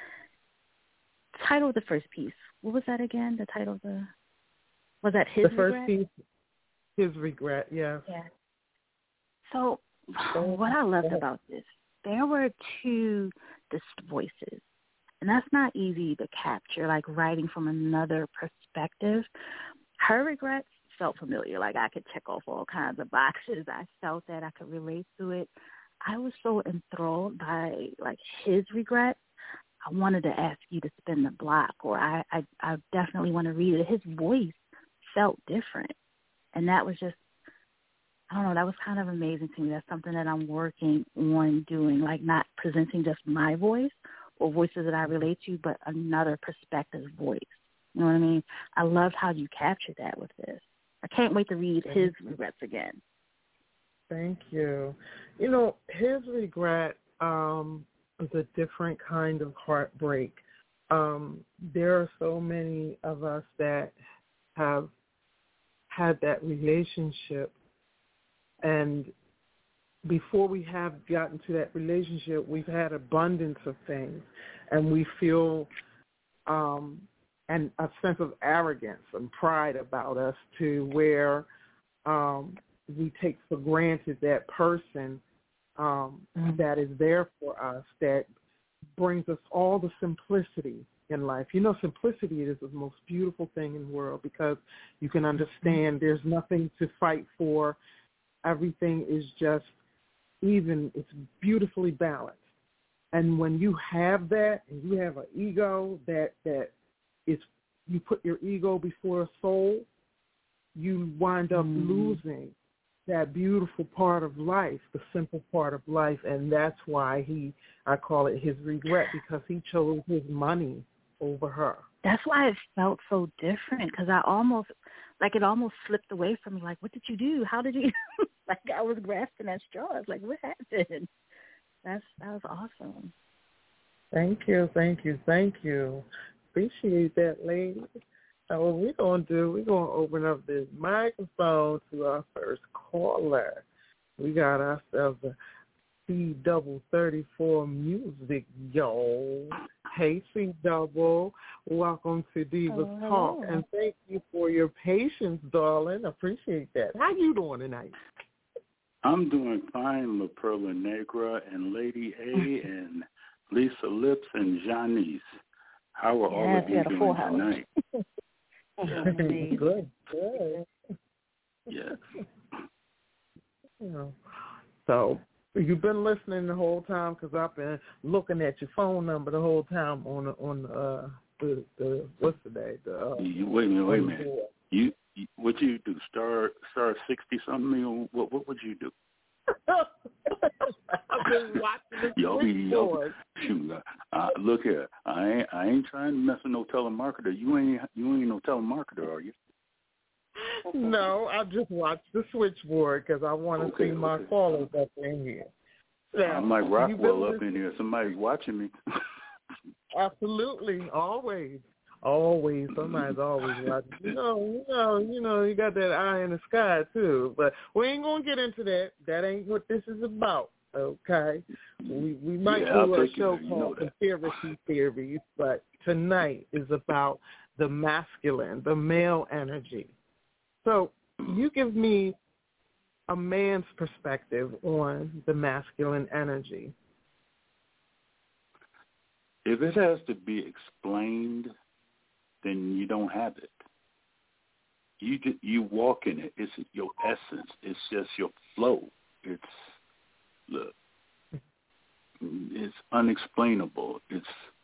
title of the first piece. What was that again? The title of the was that his the first regret? piece. His regret, yes. Yeah. So what I loved about this, there were two distinct voices, and that's not easy to capture. Like writing from another perspective, her regrets felt familiar. Like I could check off all kinds of boxes. I felt that I could relate to it. I was so enthralled by like his regrets. I wanted to ask you to spin the block, or I, I, I definitely want to read it. His voice felt different, and that was just, I don't know, that was kind of amazing to me. That's something that I'm working on doing, like not presenting just my voice or voices that I relate to, but another perspective voice. You know what I mean? I loved how you captured that with this. I can't wait to read his regrets again. Thank you. You know, his regret um, is a different kind of heartbreak. Um, there are so many of us that have had that relationship, and before we have gotten to that relationship, we've had abundance of things, and we feel um, and a sense of arrogance and pride about us to where um, we take for granted that person um, mm-hmm. that is there for us, that brings us all the simplicity in life. You know, simplicity is the most beautiful thing in the world, because you can understand mm-hmm. there's nothing to fight for. Everything is just even. It's beautifully balanced. And when you have that, and you have an ego that that is, you put your ego before a soul, you wind up mm-hmm. losing that beautiful part of life, the simple part of life. And that's why he, I call it his regret, because he chose his money over her. That's why it felt so different, because I almost, like it almost slipped away from me. Like, what did you do? How did you, like I was grasping at straws. Like, what happened? That's, that was awesome. Thank you, thank you, thank you. Appreciate that, lady. So what we're going to do, we're going to open up this microphone to our first caller. We got ourselves a C double thirty-four music, yo. Hey, C double. Welcome to Divas oh, Talk, and thank you for your patience, darling. Appreciate that. How you doing tonight? I'm doing fine, La Perla Negra and Lady A and Lisa Lips and Janice. How are all yes, of you doing tonight? Good, good. Yes. Yeah. So you've been listening the whole time, because I've been looking at your phone number the whole time on on uh the the what's the day? The uh, you, wait a minute, wait a minute. You, you what you do? Star star sixty something? What what would you do? I've been watching the yo, yo, shoot, uh, look here. I ain't I ain't trying to mess with no telemarketer. You ain't you ain't no telemarketer, are you? No, I just watch the switchboard because I want to okay, see my okay. callers up in here. Now, I'm like Rockwell up in here. Somebody's watching me. Absolutely, always, always. Somebody's always watching. You know, you know, you know. You got that eye in the sky too. But we ain't gonna get into that. That ain't what this is about. Okay, we we might yeah, do I'll a show you called know Conspiracy Theories, but tonight is about the masculine, the male energy. So you give me a man's perspective on the masculine energy. If it has to be explained, then you don't have it. You just, you walk in it. It's your essence. It's just your flow. It's look. It's unexplainable. It's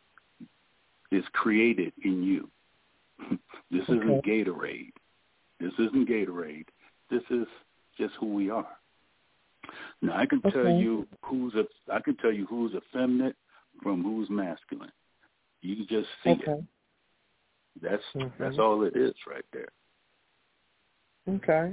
it's created in you. This okay. isn't Gatorade. This isn't Gatorade. This is just who we are. Now I can okay. tell you who's a I can tell you who's effeminate from who's masculine. You just see okay. it. That's mm-hmm. that's all it is right there. Okay.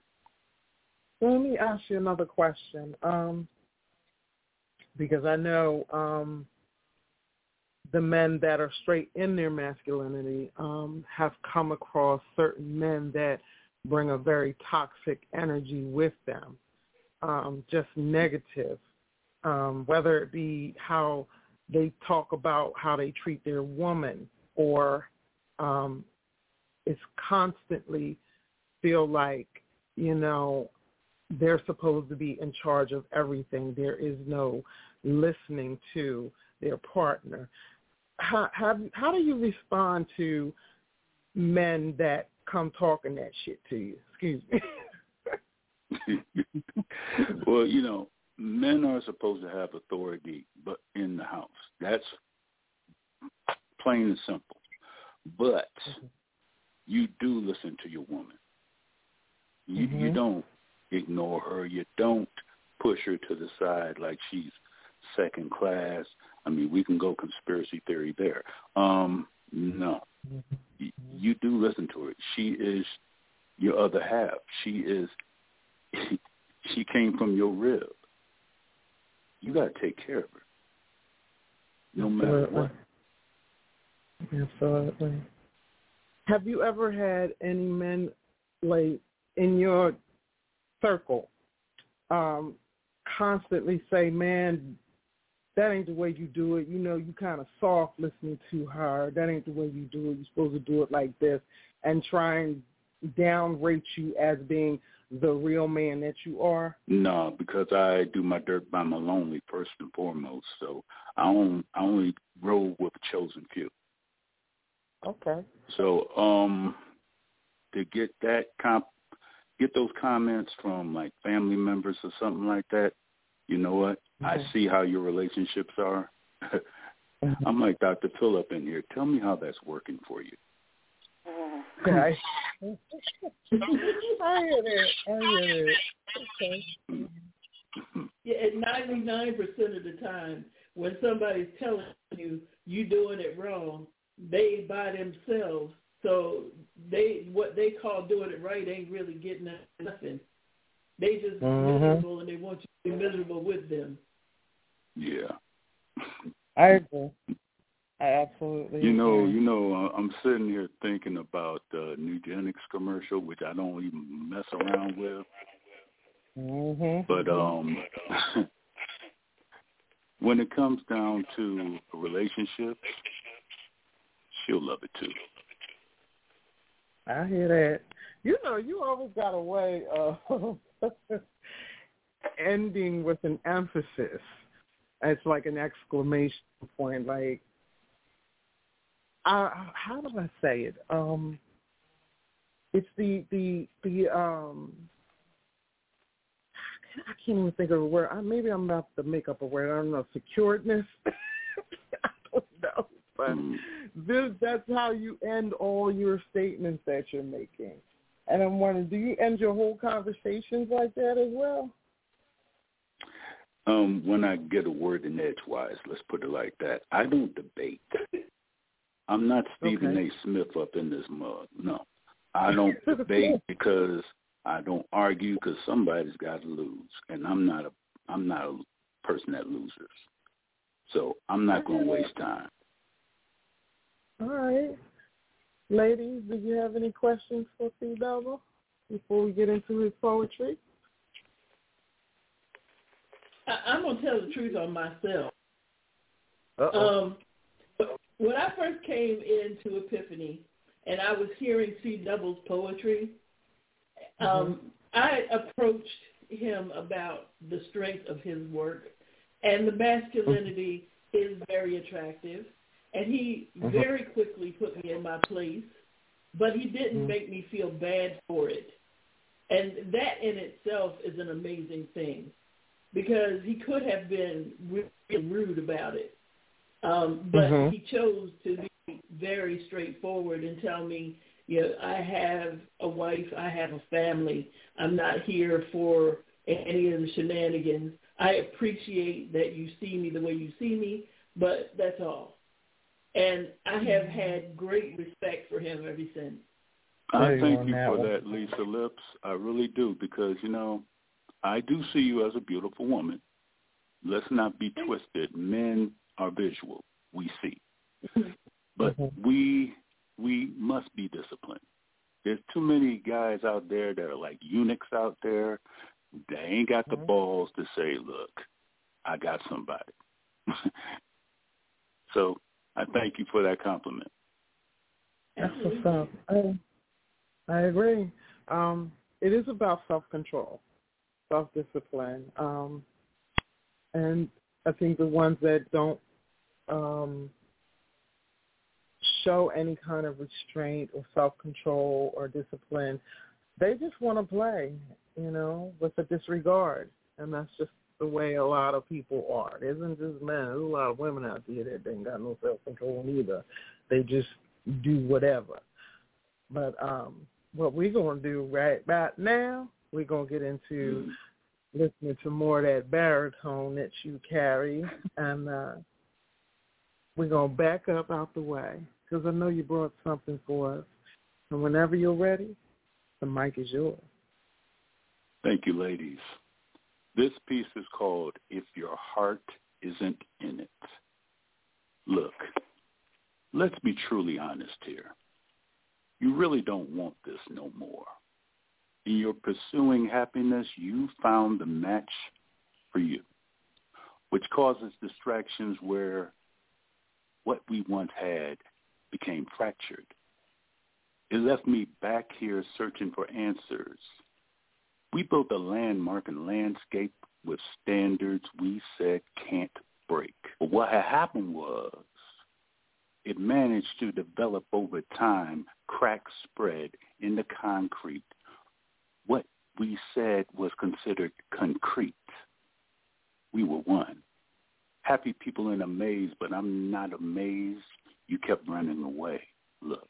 So let me ask you another question. Um, because I know um, the men that are straight in their masculinity um, have come across certain men that bring a very toxic energy with them, um, just negative, um, whether it be how they talk about how they treat their woman or um, it's constantly feel like, you know, they're supposed to be in charge of everything. There is no listening to their partner. How, how, how do you respond to men that come talking that shit to you? Excuse me. Well, you know, men are supposed to have authority, but in the house. That's plain and simple. But mm-hmm. you do listen to your woman. You, mm-hmm. you don't ignore her. You don't push her to the side like she's second class. I mean, we can go conspiracy theory there. Um, no. You, you do listen to her. She is your other half. She is, she came from your rib. You got to take care of her. No matter Absolutely. what. Absolutely. Have you ever had any men, like, in your circle, um, constantly say, man, that ain't the way you do it. You know, you kind of soft listening to her. That ain't the way you do it. You're supposed to do it like this, and try and downrate you as being the real man that you are? No, because I do my dirt by my lonely first and foremost. So I only, I only roll with a chosen few. Okay. So um, to get that comp, get those comments from like family members or something like that, you know what? Mm-hmm. I see how your relationships are. mm-hmm. I'm like Doctor Phillip in here. Tell me how that's working for you. Okay. I hear it. I hear it. Okay. Yeah, at ninety-nine percent of the time, when somebody's telling you you doing it wrong, they by themselves. So they what they call doing it right ain't really getting nothing. They just mm-hmm. miserable, and they want you to be miserable with them. Yeah. I agree. I absolutely You know, agree. you know, uh, I'm sitting here thinking about the Nugenics commercial, which I don't even mess around with. Mm-hmm. But um, when it comes down to a relationship, she'll love it too. I hear that. You know, you always got a way of ending with an emphasis. It's like an exclamation point. Like, I, how do I say it? Um, it's the the the um. I can't even think of a word. Maybe I'm about to make up a word. I don't know. Securedness. I don't know. But this, that's how you end all your statements that you're making. And I'm wondering, do you end your whole conversations like that as well? Um, when I get a word in edgewise, let's put it like that. I don't debate. I'm not Stephen okay. A. Smith up in this mug. No. I don't debate because I don't argue because somebody's got to lose, and I'm not a I'm not a person that loses. So I'm not going to waste time. All right. Ladies, do you have any questions for C Double before we get into his poetry? I, I'm going to tell the truth on myself. Uh-oh. Um, when I first came into Epiphany and I was hearing C Double's poetry, um, mm-hmm. I approached him about the strength of his work, and the masculinity mm-hmm. is very attractive. And he mm-hmm. very quickly put me in my place, but he didn't mm-hmm. make me feel bad for it. And that in itself is an amazing thing, because he could have been really rude about it. Um, but mm-hmm. he chose to be very straightforward and tell me, you know, I have a wife, I have a family. I'm not here for any of the shenanigans. I appreciate that you see me the way you see me, but that's all. And I have had great respect for him ever since. I thank you for that, Lisa Lips. I really do, because, you know, I do see you as a beautiful woman. Let's not be twisted. Men are visual. We see. But mm-hmm. we we must be disciplined. There's too many guys out there that are like eunuchs out there. They ain't got the mm-hmm. balls to say, look, I got somebody. So I thank you for that compliment. That's what's up. I, I agree. Um, it is about self-control, self-discipline. Um, and I think the ones that don't um, show any kind of restraint or self-control or discipline, they just want to play, you know, with a disregard. And that's just the way a lot of people are. It isn't just men. There's a lot of women out there that ain't got no self-control either. They just do whatever. But um, what we're going to do right about now, we're going to get into mm-hmm. listening to more of that baritone that you carry. And uh, we're going to back up out the way, because I know you brought something for us. And whenever you're ready, the mic is yours. Thank you, ladies. This piece is called If Your Heart Isn't in It. Look, let's be truly honest here. You really don't want this no more. In your pursuing happiness, you found the match for you, which causes distractions where what we once had became fractured. It left me back here searching for answers. We built a landmark and landscape with standards we said can't break. But what had happened was it managed to develop over time, cracks spread in the concrete. What we said was considered concrete. We were one. Happy people in a maze, but I'm not amazed you kept running away. Look,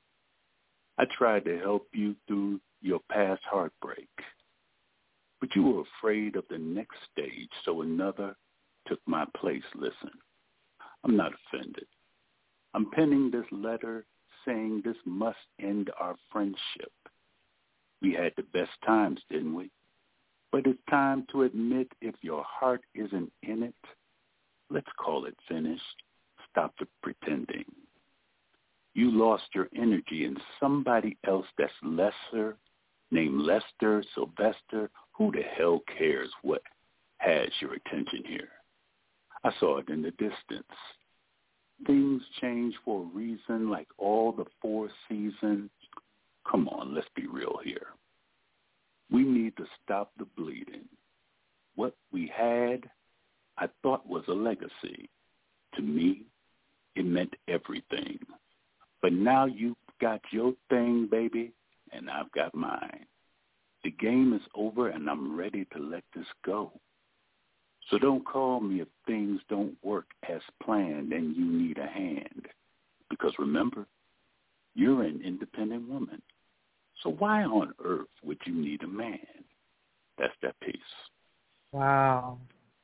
I tried to help you through your past heartbreak, but you were afraid of the next stage, so another took my place. Listen, I'm not offended. I'm penning this letter saying this must end our friendship. We had the best times, didn't we? But it's time to admit if your heart isn't in it, let's call it finished. Stop the pretending. You lost your energy in somebody else that's lesser, named Lester, Sylvester. Who the hell cares what has your attention here? I saw it in the distance. Things change for a reason, like all the four seasons. Come on, let's be real here. We need to stop the bleeding. What we had, I thought was a legacy. To me, it meant everything. But now you've got your thing, baby, and I've got mine. The game is over, and I'm ready to let this go. So don't call me if things don't work as planned and you need a hand. Because remember, you're an independent woman. So why on earth would you need a man? That's that piece. Wow.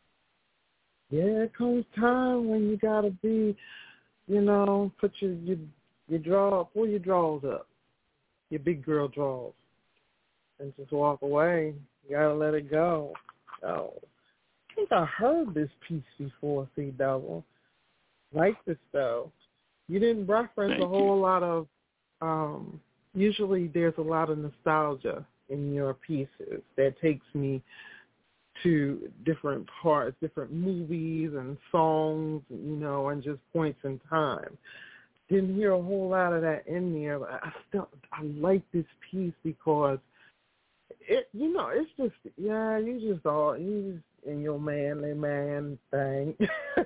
Yeah, it comes time when you got to be, you know, put your, your, your draw, pull your drawers up. your big girl draws and just walk away. You gotta let it go. Oh, I think I heard this piece before, C Double. Like this though. You didn't reference Thank a whole you. lot of. Um, usually, there's a lot of nostalgia in your pieces that takes me to different parts, different movies and songs, you know, and just points in time. Didn't hear a whole lot of that in there, but I still I like this piece because it, you know, it's just yeah, you just all you just in your manly man thing.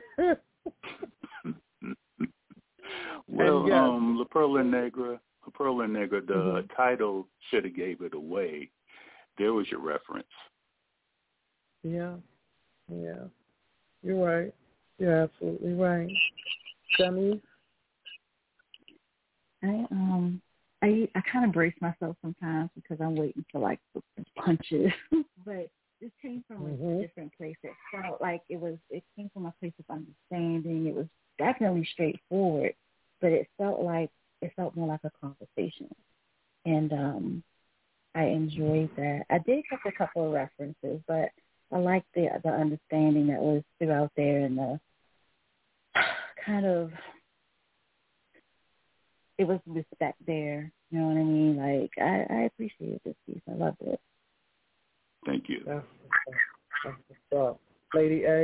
Well, yes. um, La Perla Negra, La Perla Negra, the Mm-hmm. title should have gave it away. There was your reference. Yeah, yeah, you're right. You're absolutely right. Sunny? I um I I kind of brace myself sometimes because I'm waiting for like the punches, but this came from Mm-hmm. a different place. It felt like it was. It came from a place of understanding. It was definitely straightforward, but it felt like it felt more like a conversation, and um I enjoyed that. I did catch a couple of references, but I liked the the understanding that was throughout there and the kind of. It was respect there. You know what I mean? Like, I, I appreciated this piece. I loved it. Thank you. That's, that's what's up. Lady A?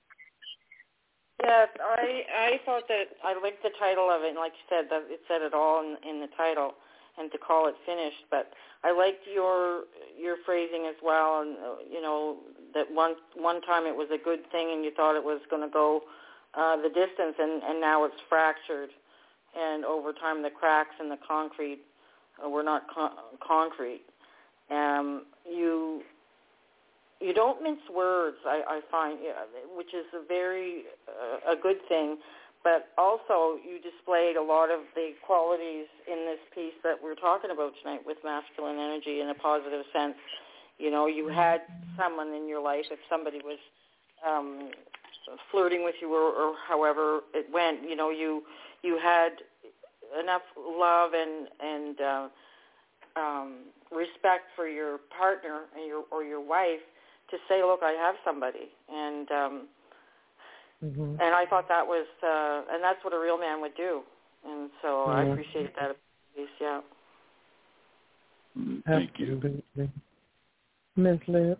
Yes, I I thought that I liked the title of it, and like you said, that it said it all in, in the title, and to call it finished. But I liked your your phrasing as well, and uh, you know that one one time it was a good thing, and you thought it was going to go uh, the distance, and, and now it's fractured, and over time the cracks in the concrete uh, were not con- concrete. Um, you. You don't mince words, I, I find, yeah, which is a very uh, a good thing. But also, you displayed a lot of the qualities in this piece that we're talking about tonight with masculine energy in a positive sense. You know, you had someone in your life, if somebody was um, flirting with you or, or however it went, you know, you you had enough love and and uh, um, respect for your partner and your or your wife to say, look, I have somebody, and um, mm-hmm. and I thought that was, uh, and that's what a real man would do, and so mm-hmm. I appreciate that piece, yeah. Thank Absolutely. you. Miz Liz?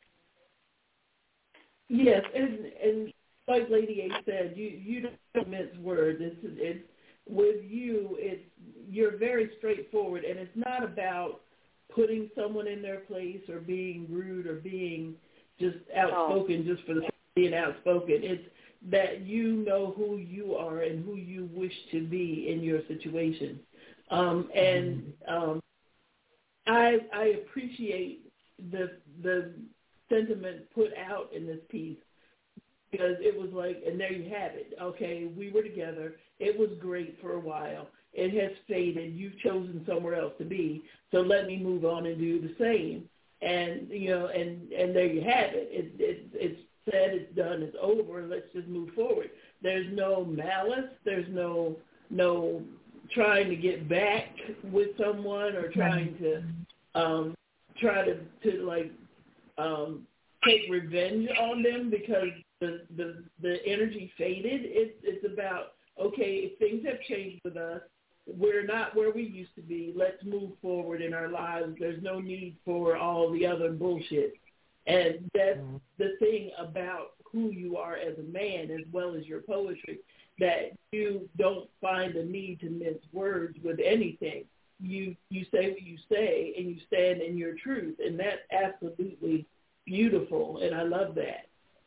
Yes, and, and like Lady A said, you, you don't mince words. It's, it's, with you, it's, you're very straightforward, and it's not about putting someone in their place or being rude or being just outspoken oh. just for the sake of being outspoken. It's that you know who you are and who you wish to be in your situation. Um, and um, I, I appreciate the the sentiment put out in this piece because it was like, and there you have it. Okay, we were together. It was great for a while. It has faded. You've chosen somewhere else to be. So let me move on and do the same. And, you know, and, and there you have it. it, it it's said, it's done, it's over. Let's just move forward. There's no malice. There's no no trying to get back with someone or trying to um, try to, to like um, take revenge on them because the, the, the energy faded. It's, it's about, okay, things have changed with us. We're not where we used to be. Let's move forward in our lives. There's no need for all the other bullshit. And that's the thing about who you are as a man as well as your poetry, that you don't find the need to mince words with anything. You you say what you say, and you stand in your truth, and that's absolutely beautiful, and I love that.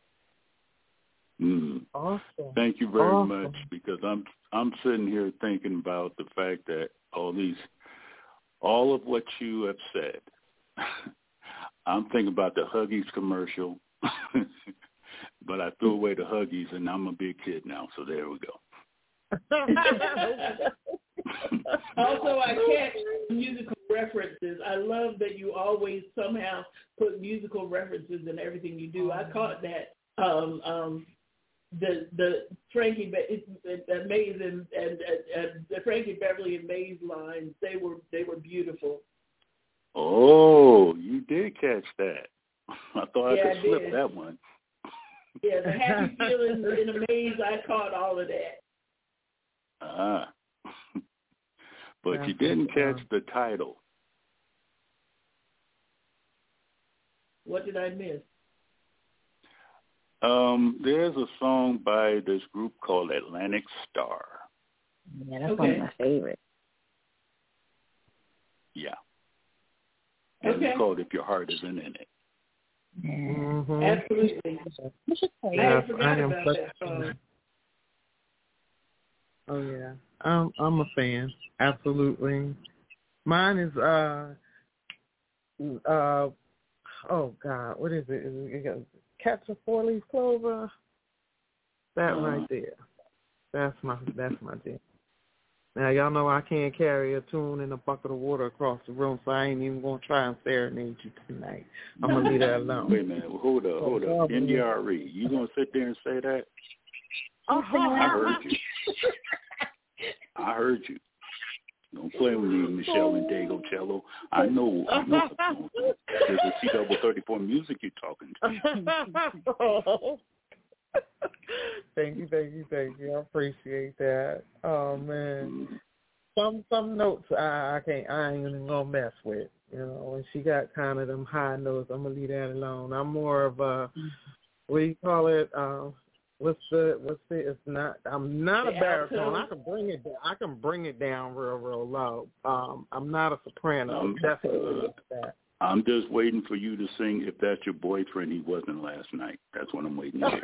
Mm. Awesome. Thank you very awesome. much, because I'm I'm sitting here thinking about the fact that all these, all of what you have said, I'm thinking about the Huggies commercial, but I threw away the Huggies and I'm a big kid now, so there we go. Also, I catch musical references. I love that you always somehow put musical references in everything you do. I caught that. Um, um, the the Frankie Be- Mays and, and, and the Frankie Beverly and Mays lines. They were they were beautiful. Oh, you did catch that. I thought yeah, I could I slip did. that one. Yeah, the happy feeling in a maze. I caught all of that. Ah, but That's you didn't catch fun. the title. What did I miss? Um, there's a song by this group called Atlantic Star. Yeah, that's Okay. one of my favorites. Yeah. And Okay. it's called If Your Heart Isn't In It. Yeah. Mm-hmm. Absolutely. We should play I it. had forgot am about such that a song. fan. Oh yeah, I'm I'm a fan. Absolutely. Mine is uh uh oh God, what is it? Is it, it Catch a Four Leaf Clover. That Uh-huh. right there. That's my that's my jam. Now y'all know I can't carry a tune in a bucket of water across the room, so I ain't even gonna try and serenade you tonight. I'm gonna leave that alone. Wait a minute. Hold up. Hold up. N D R E. You going to sit there and say that? Uh-huh. I heard you. I heard you. Don't play with me, Michelle and Dago Cello. I know. I know what's going on. There's a C double thirty-four music you're talking to. Thank you, thank you, thank you. I appreciate that. Oh man, some some notes I, I can't. I ain't even gonna mess with. You know, when she got kind of them high notes, I'm gonna leave that alone. I'm more of a what do you call it? Uh, what's the what's the? It's not. I'm not The a baritone. alto? I can bring it. Down, I can bring it down real real low. Um, I'm not a soprano. Um, Definitely uh, that. I'm just waiting for you to sing If That's Your Boyfriend, He Wasn't Last Night. That's what I'm waiting to hear.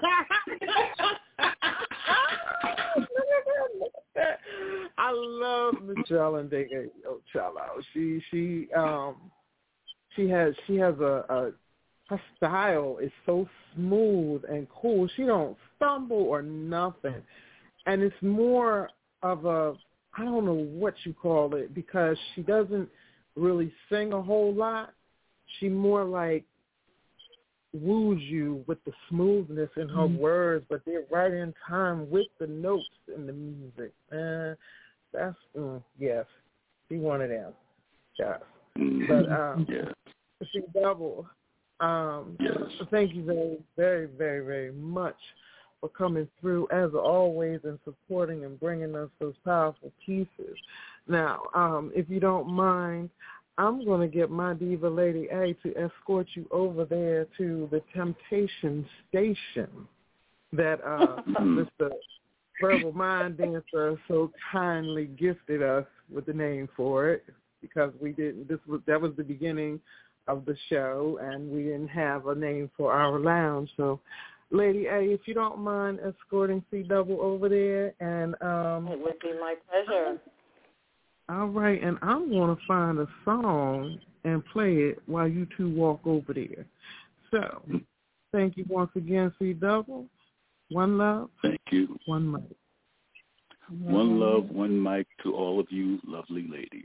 I love Michelle and Dago Cello. She she um she has she has a, a her style is so smooth and cool. She don't stumble or nothing, and it's more of a I don't know what you call it because she doesn't really sing a whole lot. She more like woos you with the smoothness in her mm-hmm. words, but they're right in time with the notes in the music. Uh, that's mm, yes, she one of them. Yes, but um, yeah. she double. Um, yes. Thank you very, very, very, very much for coming through as always and supporting and bringing us those powerful pieces. Now, um, if you don't mind, I'm going to get my diva Lady A to escort you over there to the Temptation Station that uh, Mister Verbal Mind Dancer so kindly gifted us with the name for it because we didn't. This was that was the beginning of the show, and we didn't have a name for our lounge. So, Lady A, if you don't mind escorting C Double over there, and um, it would be my pleasure. All right, and I'm going to find a song and play it while you two walk over there. So, thank you once again, C Double. One love. Thank you. One mic. One love, one mic to all of you lovely ladies.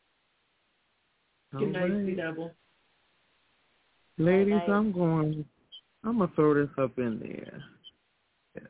Good night, C Double. Ladies, night. I'm going, I'm going to throw this up in there. Yeah.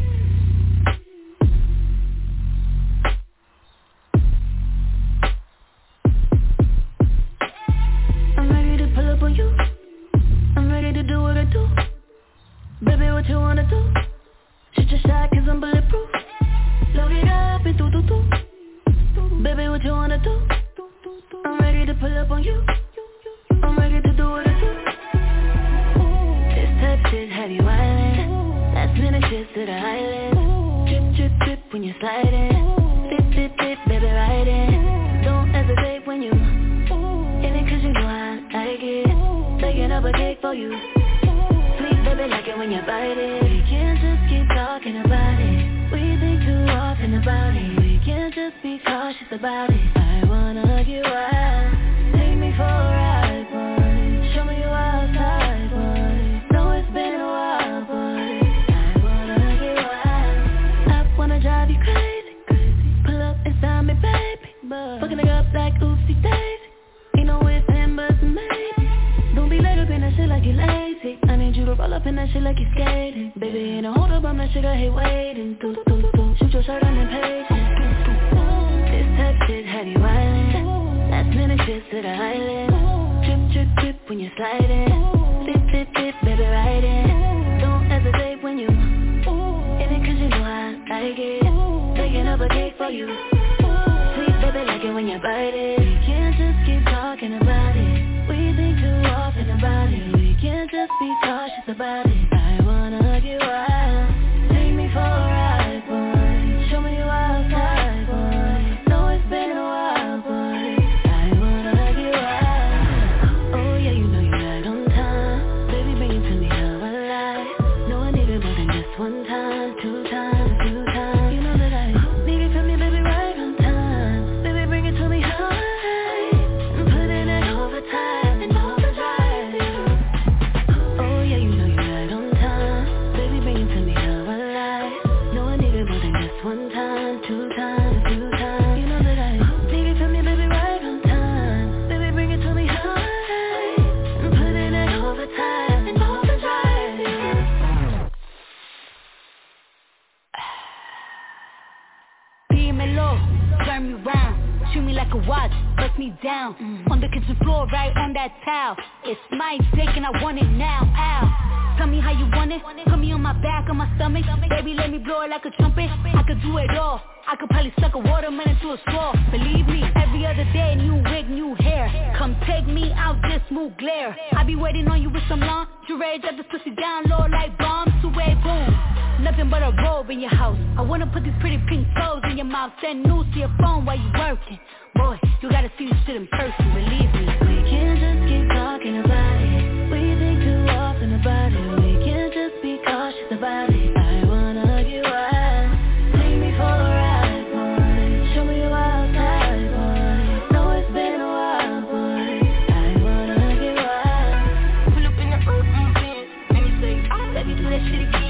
Pull up on you, I'm ready to do what I do. Baby, what you wanna do? Shoot your shot cause I'm bulletproof. Load it up and do do do. Baby, what you wanna do? I'm ready to pull up on you. I'm ready to do what I do. This type shit have you wildin'. Last minute shit to the island. Drip, drip, drip when you're sliding. Dip, dip, dip, baby, ride it. Don't hesitate when you in it cause you know I like it. Taking up a dick for you. Sweet baby like it when you bite it. We can't just keep talking about it. We think too often about it. We can't just be cautious about it. I wanna get wild. Take me for a ride, boy. Show me you outside, boy. Know it's been a while, boy. I wanna get wild. I wanna drive you crazy, crazy. Pull up inside me, baby. Fucking it up like oopsie daisy. Ain't no if and buts, maybe. Don't be late up in that shit like you lazy. I need you to roll up popping that shit like you skating. Baby, ain't a hold up on that shit, I hate waiting. Do, do, do. Shoot your shot on the page. This type shit have you wildin'. Last minute shit to the island. Drip, drip, drip when you sliding. Dip, dip, dip, baby, ride it. Don't hesitate when you in it cause you know I like it. Taking up a cake for you. Sweet baby, like it when you bite it. We can't just keep talking about it. We think too often about it. We can't just be cautious about it. I wanna get wild. Take me for a ride, boy. Show me you outside, boy. Know it's been a while, boy. I wanna get wild. Oh yeah, you know you're right on time. Baby, bring it to me how I like. No, I need it more than just one time, two times, a few times. You know that I need it from me, baby, right on time. Baby, bring it to me how I like. And put in that overtime and overdrive. Oh yeah, you know you're right on time. Baby, bring it to me how I like. No, I need it more than just one time, two times, a few times. You know that I need it from me, baby, right on time. Baby, bring it to me how I like. And put in that overtime and overdrive. Dímelo, turn me round, treat me like a watch, bust me down, mm. on the kitchen floor, right on that towel. It's my dick and I want it now, ow. Tell me how you want it, put me on my back, on my stomach, baby let me blow it like a trumpet. I could do it all, I could probably suck a watermelon to a straw. Believe me, every other day, new wig, new hair. Come take me out, just move glare. I be waiting on you with some lingerie, drop this pussy down low like bombs to a boom. Nothing but a robe in your house. I wanna put these pretty pink toes in your mouth. Send news to your phone while you working. Boy, you gotta see this shit in person, believe me. We can't just keep talking about it. We think too often about it. We can't just be cautious about it. I wanna get wild. Take me for a ride, boy. Show me you outside, boy. Know it's been a while, boy. I wanna get wild. Pull up in the open Benz. Let me say, oh, let me do that shit again.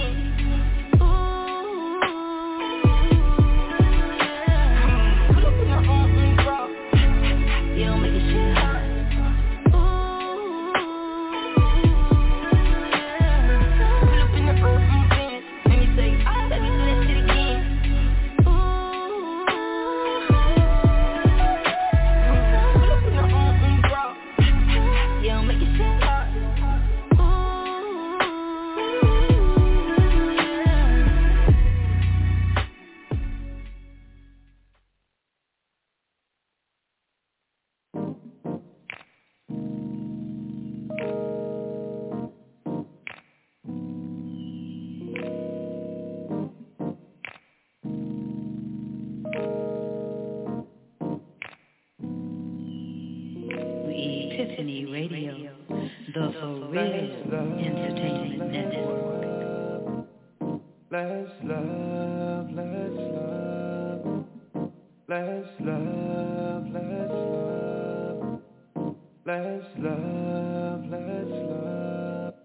Tiffany Radio, the For Real Entertainment Network. Let's love, let's love, let's love, let's love, let's love, let's love.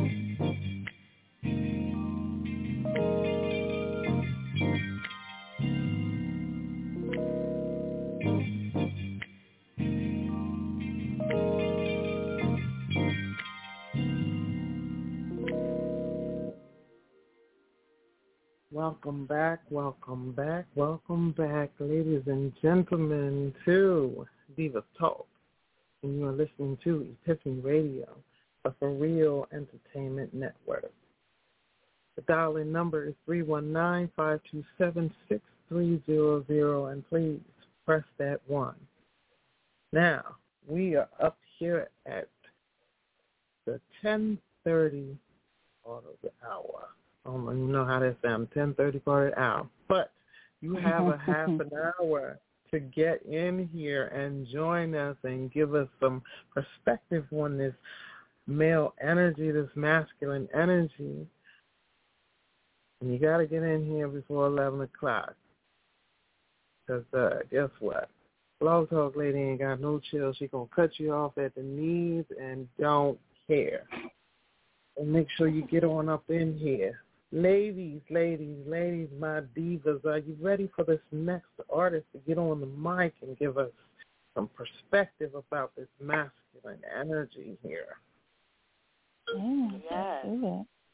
Welcome back, welcome back, welcome back, ladies and gentlemen, to Divas Talk. And you are listening to Epiphany Radio, a For Real Entertainment Network. The dial-in number is three one nine, five two seven, six three zero zero, and please press that one. Now, we are up here at the ten thirty part of the hour. I don't even know how that sounds, ten thirty part of the hour. But you have a half an hour to get in here and join us and give us some perspective on this male energy, this masculine energy. And you got to get in here before eleven o'clock. Because uh, guess what? Blog Talk Lady ain't got no chill. She going to cut you off at the knees and don't care. And make sure you get on up in here. Ladies, ladies, ladies, my divas, are you ready for this next artist to get on the mic and give us some perspective about this masculine energy here? Yeah, yes. let's do it.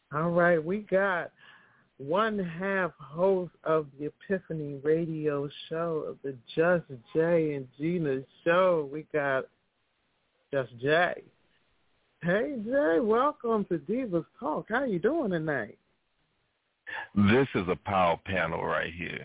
All right, we got one half host of the Epiphany Radio Show of the Just Jay and Gina Show. We got Just Jay. Hey, Jay, welcome to Divas Talk. How you doing tonight? This is a power panel right here.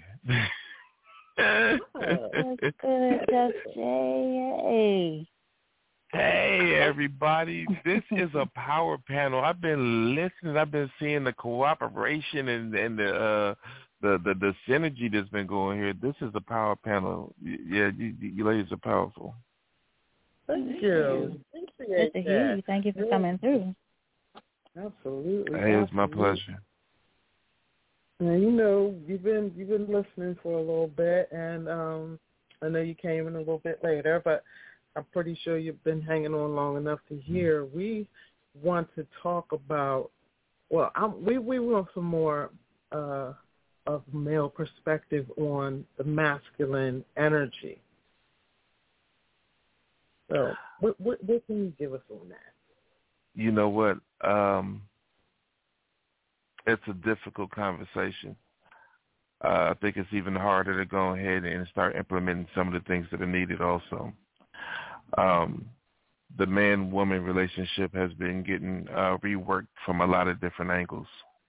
What's good, Just Jay? Hey. Hey, everybody. This is a power panel. I've been listening. I've been seeing the cooperation and, and the, uh, the the the synergy that's been going here. This is a power panel. Yeah, you, you ladies are powerful. Thank you. Good to hear you. Thank you for coming through. Absolutely. Hey, it's my pleasure. And you know, you've been you've been listening for a little bit, and um, I know you came in a little bit later, but I'm pretty sure you've been hanging on long enough to hear. We want to talk about, well, I'm, we, we want some more uh, of male perspective on the masculine energy. So what, what, what can you give us on that? You know what? Um, it's a difficult conversation. Uh, I think it's even harder to go ahead and start implementing some of the things that are needed also. Um, the man-woman relationship has been getting uh, reworked from a lot of different angles.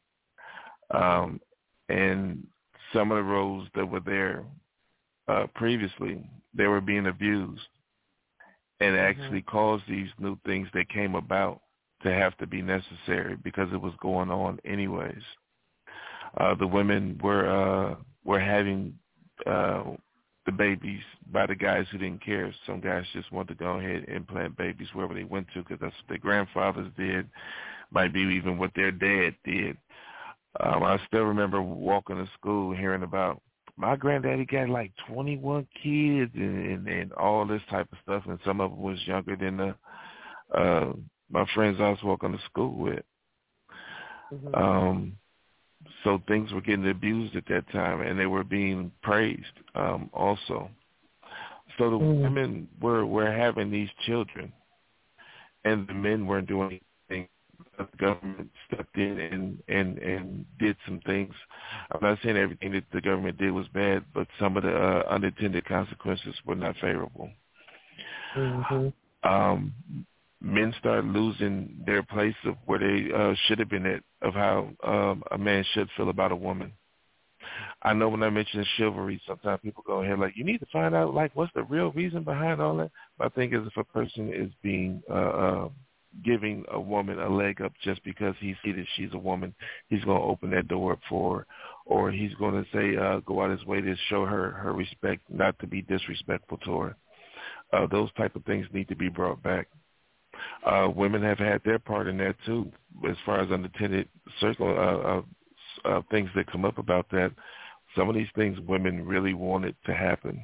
Um, and some of the roles that were there uh, previously, they were being abused, and it actually mm-hmm. caused these new things that came about to have to be necessary because it was going on anyways. Uh, the women were uh, were having uh, the babies by the guys who didn't care. Some guys just wanted to go ahead and implant babies wherever they went to because that's what their grandfathers did, might be even what their dad did. Um, I still remember walking to school hearing about my granddaddy got like twenty-one kids and, and, and all this type of stuff, and some of them was younger than the, uh, my friends I was walking to school with. Mm-hmm. Um, So things were getting abused at that time, and they were being praised um, also. So the mm. women were, were having these children, and the men weren't doing anything. The government stepped in and, and, and did some things. I'm not saying everything that the government did was bad, but some of the uh, unintended consequences were not favorable. Mm-hmm. Um, men started losing their place of where they uh, should have been at, of how um, a man should feel about a woman. I know when I mention chivalry, sometimes people go ahead like, you need to find out, like, what's the real reason behind all that? My thing is if a person is being uh, uh, giving a woman a leg up just because he sees that she's a woman, he's going to open that door up for her, or he's going to say, uh, go out his way to show her her respect, not to be disrespectful to her. Uh, those type of things need to be brought back. Uh, women have had their part in that too, as far as unintended circle uh, uh, uh, things that come up about that. Some of these things women really wanted to happen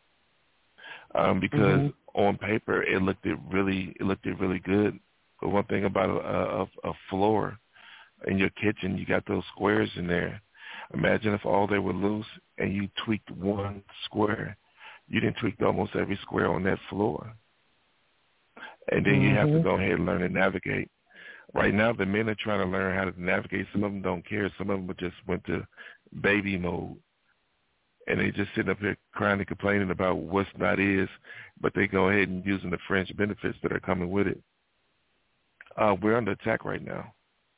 um, because mm-hmm. on paper it looked it really it looked it really good. But one thing about a, a, a floor in your kitchen, you got those squares in there. Imagine if all they were loose and you tweaked one square. You didn't tweak almost every square on that floor. And then mm-hmm. you have to go ahead and learn to navigate. Right now, the men are trying to learn how to navigate. Some of them don't care. Some of them just went to baby mode. And they just sitting up here crying and complaining about what's not is, but they go ahead and using the fringe benefits that are coming with it. Uh, we're under attack right now.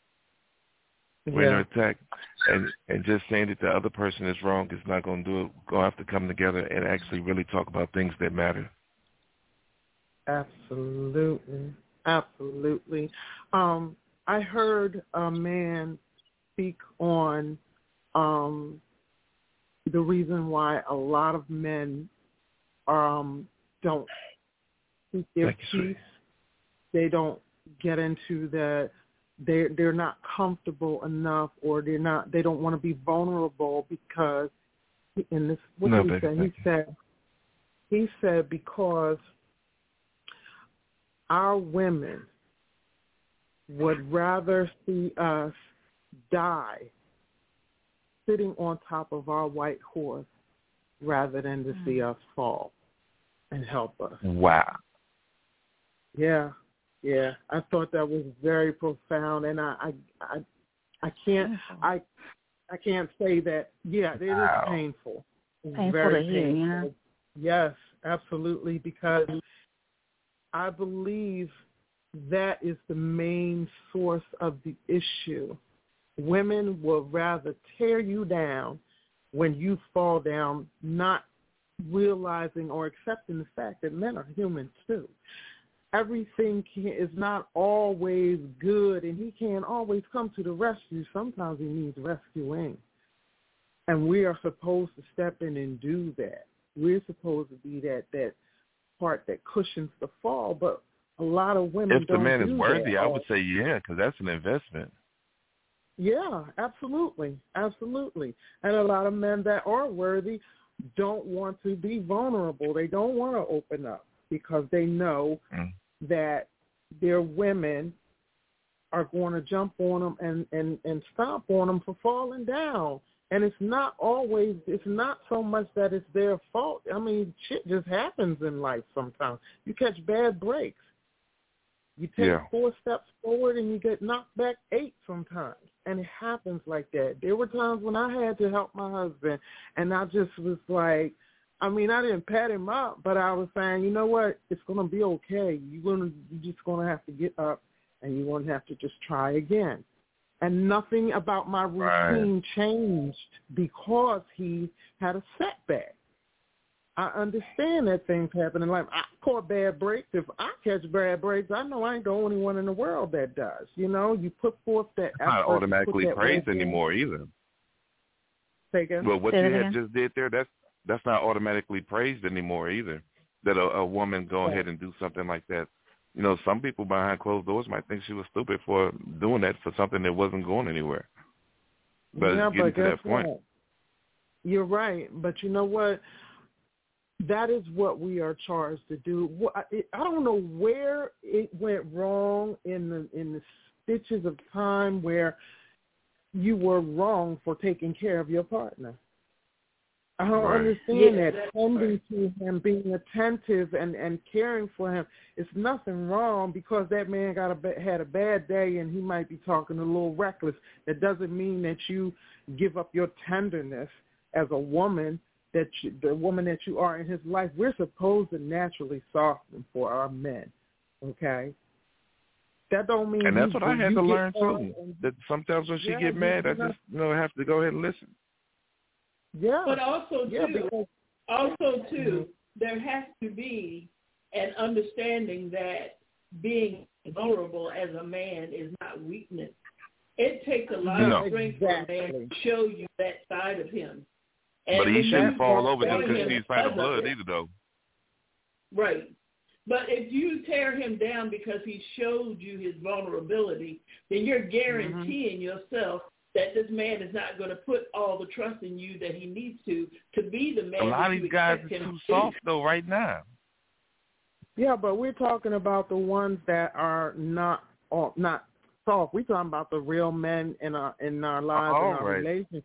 We're yeah. under attack. And, and just saying that the other person is wrong is not going to do it. We're going to have to come together and actually really talk about things that matter. Absolutely. Absolutely. Um, I heard a man speak on um, the reason why a lot of men um, don't seek their peace. They don't get into the they're they're not comfortable enough, or they're not they don't want to be vulnerable because in this what no, did he say? He said he said because our women would rather see us die sitting on top of our white horse rather than to see us fall and help us. Wow. Yeah, yeah. I thought that was very profound, and I, I, I I can't. I I can't say that. Yeah, it wow. is painful. It's painful very to hear, painful. yeah. Yes, absolutely, because I believe that is the main source of the issue. Women will rather tear you down when you fall down, not realizing or accepting the fact that men are humans too. Everything can, is not always good, and he can't always come to the rescue. Sometimes he needs rescuing. And we are supposed to step in and do that. We're supposed to be that, that part that cushions the fall, but a lot of women if the don't man do is worthy, that. I would say yeah, because that's an investment. Yeah, absolutely, absolutely. And a lot of men that are worthy don't want to be vulnerable. They don't want to open up because they know mm. that their women are going to jump on them and, and, and stomp on them for falling down. And it's not always, it's not so much that it's their fault. I mean, shit just happens in life sometimes. You catch bad breaks. You take yeah. four steps forward and you get knocked back eight sometimes. And it happens like that. There were times when I had to help my husband, and I just was like, I mean, I didn't pat him up, but I was saying, you know what, it's going to be okay. You're gonna, you're just going to have to get up, and you're going to have to just try again. And nothing about my routine right. changed because he had a setback. I understand that things happen in life. I caught bad breaks. If I catch bad breaks, I know I ain't the only one in the world that does. You know, you put forth that effort. Not automatically praised anymore either. Say again? Well, what Say you had again? just did there, that's that's not automatically praised anymore either. That a, a woman go yeah. ahead and do something like that. You know, some people behind closed doors might think she was stupid for doing that for something that wasn't going anywhere. But yeah, getting but to that point. What? You're right. But you know what? That is what we are charged to do. I don't know where it went wrong in the in the stitches of time where you were wrong for taking care of your partner. I don't right. understand yeah, that. Tending to him, being attentive and, and caring for him, it's nothing wrong because that man got a, had a bad day and he might be talking a little reckless. That doesn't mean that you give up your tenderness as a woman. That you, the woman that you are in his life, we're supposed to naturally soften for our men, okay? That don't mean. And that's you, what I had to learn too. And, that sometimes when she yeah, get mad, I just you know have to go ahead and listen. Yeah, but also yeah, too, because, also too, mm-hmm. there has to be an understanding that being vulnerable as a man is not weakness. It takes a lot no. of strength exactly. for a man to show you that side of him. And but he shouldn't fall over just because him he's fighting blood it. either, though. Right. But if you tear him down because he showed you his vulnerability, then you're guaranteeing mm-hmm. yourself that this man is not going to put all the trust in you that he needs to to be the man. A lot of these guys are too soft, though, right now. Yeah, but we're talking about the ones that are not not soft. We're talking about the real men in our in our lives all and our right. relationships.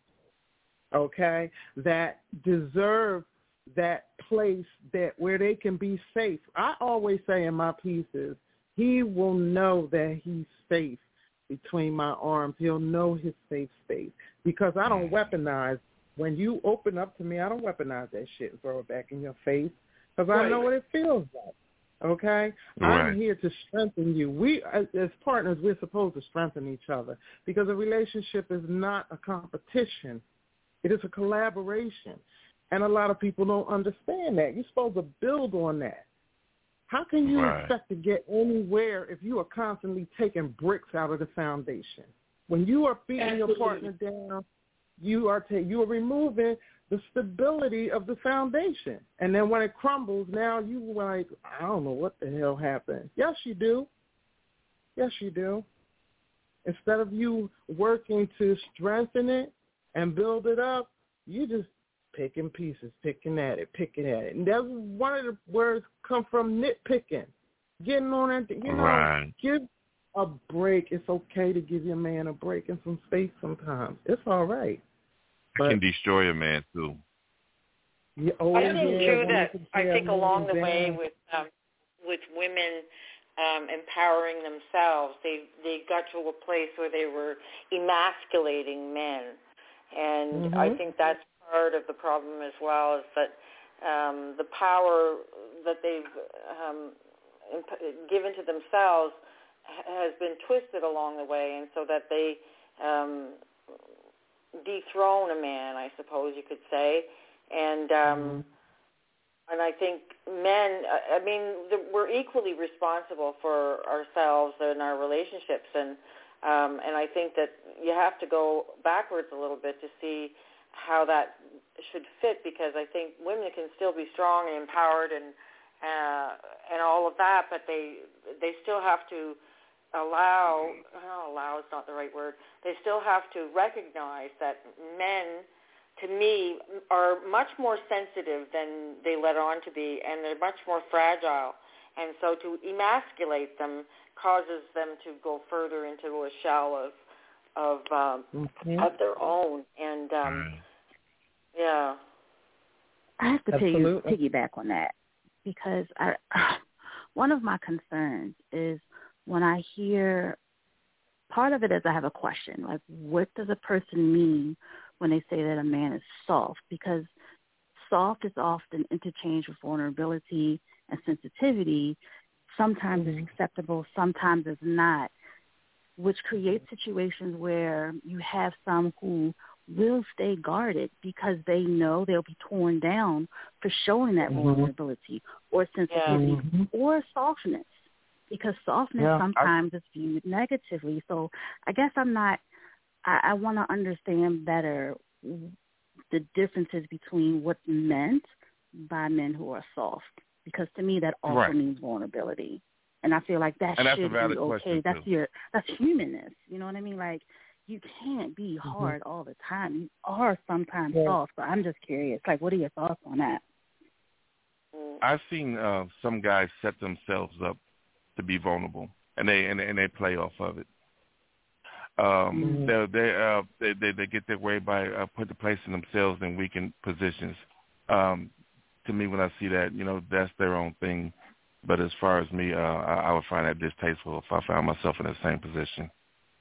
Okay, that deserve that place that where they can be safe. I always say in my pieces, he will know that he's safe between my arms. He'll know his safe space because I don't weaponize. When you open up to me, I don't weaponize that shit and throw it back in your face because right. I know what it feels like. Okay, right. I'm here to strengthen you. We, as, as partners, we're supposed to strengthen each other because a relationship is not a competition. It is a collaboration, and a lot of people don't understand that. You're supposed to build on that. How can you right. expect to get anywhere if you are constantly taking bricks out of the foundation? When you are beating Absolutely. your partner down, you are ta- you are removing the stability of the foundation. And then when it crumbles, now you like, I don't know what the hell happened. Yes, you do. Yes, you do. Instead of you working to strengthen it and build it up, you just picking pieces, picking at it, picking at it. And that's one of the words come from nitpicking. Getting on it, you know, right. give a break. It's okay to give your man a break and some space sometimes. It's all right. It can destroy a man, too. Yeah, oh, I think, yeah, too, that I think along the down. way with um, with women um, empowering themselves. They they got to a place where they were emasculating men, and mm-hmm. I think that's part of the problem as well. Is that um, the power that they've um, imp- given to themselves has been twisted along the way, and so that they um, dethrone a man, I suppose you could say, and um, mm-hmm. and I think men, I mean, we're equally responsible for ourselves and our relationships, and um, and I think that you have to go backwards a little bit to see how that should fit, because I think women can still be strong and empowered and uh, and all of that, but they they still have to allow, oh, allow is not the right word, they still have to recognize that men, to me, are much more sensitive than they let on to be, and they're much more fragile. And so to emasculate them causes them to go further into a shell of of, um, mm-hmm. of their own. And, um, yeah. I have to Absolutely. piggyback on that, because I, one of my concerns is when I hear, part of it is I have a question, like, what does a person mean when they say that a man is soft? Because soft is often interchanged with vulnerability and sensitivity. Sometimes mm-hmm. it's acceptable, sometimes it's not, which creates situations where you have some who will stay guarded because they know they'll be torn down for showing that mm-hmm. vulnerability or sensitivity mm-hmm. or softness, because softness yeah, sometimes I, is viewed negatively. So I guess I'm not, I, I want to understand better the differences between what's meant by men who are soft, because to me that also right. means vulnerability. And I feel like that and should that's be okay. That's too. your, that's humanness. You know what I mean? Like, you can't be hard mm-hmm. all the time. You are sometimes yeah. soft. But I'm just curious. Like, what are your thoughts on that? I've seen uh, some guys set themselves up to be vulnerable, and they and, and they play off of it. Um, mm-hmm. they they, uh, they they they get their way by uh, putting placing themselves in weakened positions. Um, to me, when I see that, you know, that's their own thing. But as far as me, uh, I, I would find that distasteful if I found myself in the same position.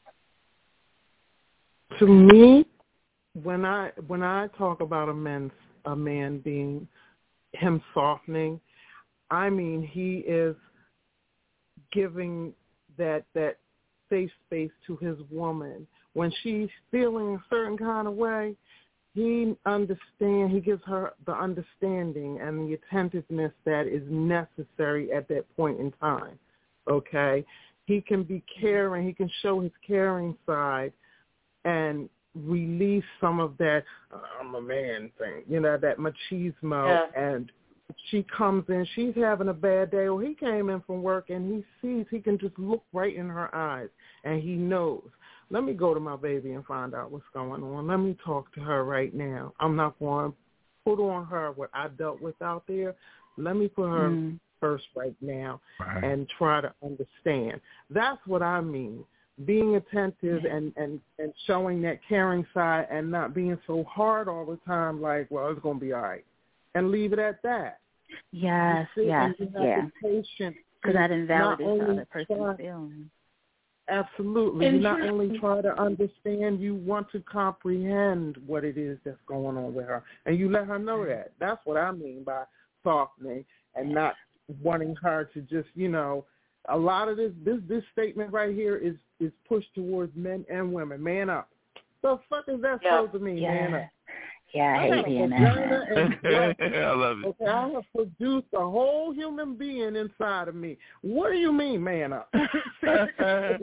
To me, when I when I talk about a man a man being him softening, I mean he is giving that that safe space to his woman when she's feeling a certain kind of way. He understand. He gives her the understanding and the attentiveness that is necessary at that point in time. Okay, he can be caring. He can show his caring side and release some of that uh, I'm a man thing, you know, that machismo. Yeah. And she comes in, she's having a bad day, or he came in from work and he sees, he can just look right in her eyes and he knows, let me go to my baby and find out what's going on. Let me talk to her right now. I'm not going to put on her what I dealt with out there. Let me put her mm. first right now right. and try to understand. That's what I mean. Being attentive yeah. and, and, and showing that caring side and not being so hard all the time like, well, it's going to be all right. And leave it at that. Yes, yes, yeah. Because that invalidates the other person's feelings. Absolutely. You not only try to understand, you want to comprehend what it is that's going on with her. And you let her know that. That's what I mean by softening and not wanting her to just, you know, a lot of this, this, this statement right here is, is pushed towards men and women. Man up. The fuck is that yeah. supposed to mean, yeah. man up? Yeah, I, I hate being that. I love it. Okay, I have produced a whole human being inside of me. What do you mean, man up? it's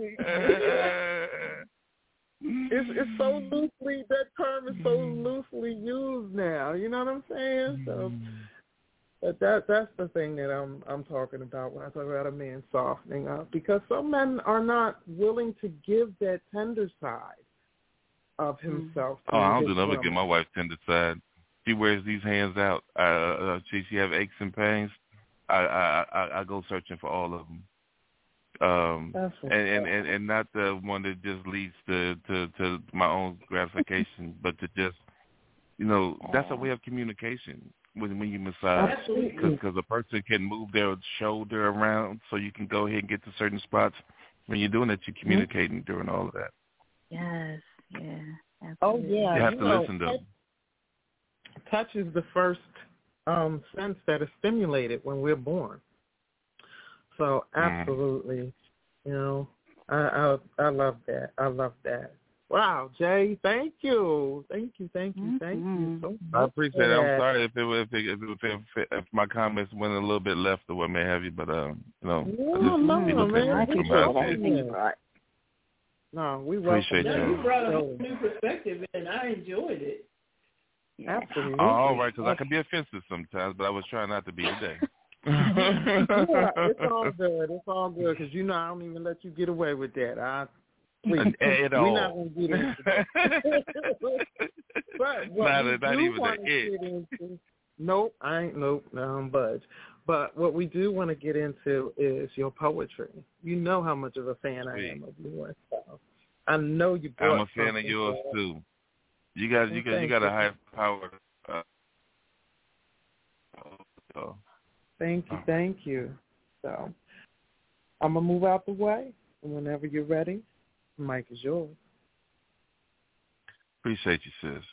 it's so loosely, that term is so loosely used now. You know what I'm saying? So, but that that's the thing that I'm I'm talking about when I talk about a man softening up, because some men are not willing to give that tender side of himself. Oh, I don't do nothing but get my wife tender side. She wears these hands out. Uh, uh, she she have aches and pains. I, I I I go searching for all of them. Um, and, and, and, and not the one that just leads to, to, to my own gratification, but to just, you know, that's a way of communication. when when you massage? Absolutely. Because a person can move their shoulder around, so you can go ahead and get to certain spots. When you're doing it, you're communicating mm-hmm. during all of that. Yes, yeah. Absolutely. Oh yeah. You have you to know, listen to them. Touch is the first um, sense that is stimulated when we're born. So absolutely, mm. you know, I, I I love that. I love that. Wow, Jay, thank you, thank you, thank you, thank mm-hmm. you so much. I appreciate it. I'm sorry if it if it, if, it, if, it, if my comments went a little bit left or what may have you, but um, you know, no, I just no, people man, I we from everything right. No, we appreciate no, you. You brought a new perspective, and I enjoyed it. Absolutely. Oh, all right, because I can be offensive sometimes, but I was trying not to be today. Yeah, it's all good. It's all good because you know I don't even let you get away with that. I please, at all. We're not going to get into that. But what not, we not do even want to get into, nope, I ain't nope, no, I'm budge. But what we do want to get into is your poetry. You know how much of a fan I am of yours. So I know you brought I'm a fan of yours there. too. You got you got you got a high power. Uh, uh, Thank you, thank you. So I'm gonna move out the way, and whenever you're ready, the mic is yours. Appreciate you, sis.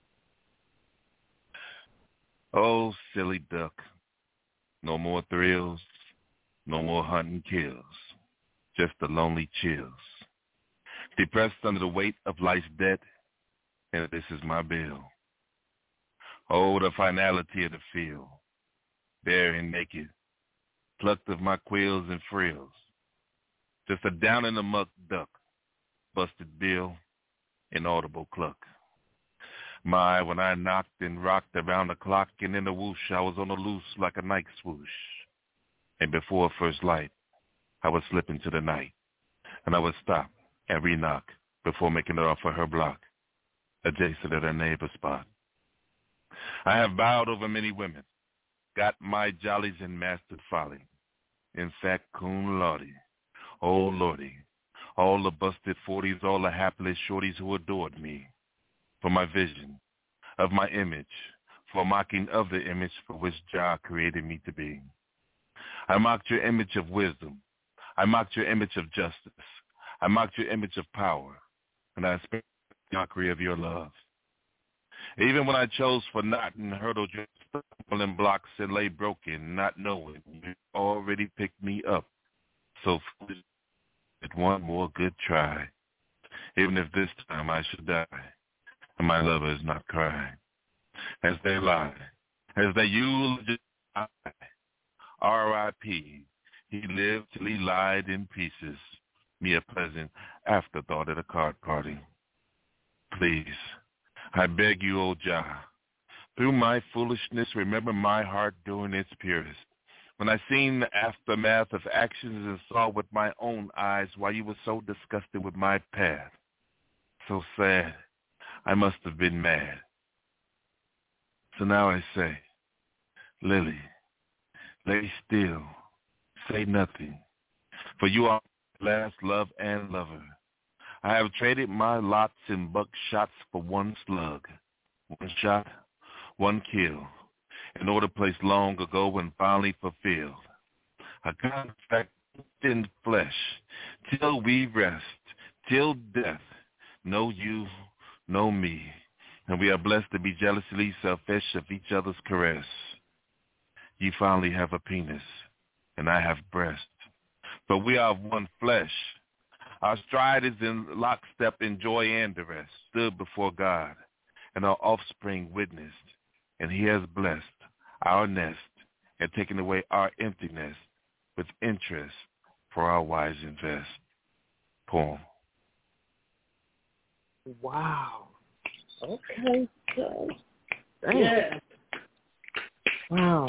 Oh, silly duck. No more thrills, no more hunting kills, just the lonely chills. Depressed under the weight of life's debt, and this is my bill. Oh, the finality of the field, bare and naked, plucked of my quills and frills. Just a down in the muck duck, busted bill, inaudible cluck. My, when I knocked and rocked around the clock, and in the whoosh, I was on the loose like a night swoosh. And before first light, I would slip into the night, and I would stop and re-knock before making it off of her block, adjacent to her neighbor spot. I have bowed over many women, got my jollies and mastered folly. In fact, cum laude, oh lordy, all the busted forties, all the hapless shorties who adored me, for my vision of my image, for mocking of the image for which Jah created me to be. I mocked your image of wisdom. I mocked your image of justice. I mocked your image of power, and I spent the mockery of your love. Even when I chose for naught and hurdled your stumbling blocks and lay broken, not knowing you already picked me up. So foolish with one more good try, even if this time I should die, and my lover is not crying. As they lie, as they eulogize, R I P, he lived till he lied in pieces, me a pleasant afterthought at a card party. Please, I beg you, O Jah, through my foolishness, remember my heart during its purest, when I seen the aftermath of actions and saw with my own eyes why you were so disgusted with my path. So sad, I must have been mad. So now I say, Lily, lay still, say nothing, for you are my last love and lover. I have traded my lots in buckshots for one slug, one shot, one kill, an order placed long ago and finally fulfilled. A contract in flesh, till we rest, till death, no you, no me, and we are blessed to be jealously selfish of each other's caress. You finally have a penis, and I have breast, but we are one flesh. Our stride is in lockstep in joy and duress, stood before God, and our offspring witnessed, and he has blessed our nest and taken away our emptiness with interest for our wise invest. Poem. Wow. Okay. Damn. Yeah. Wow.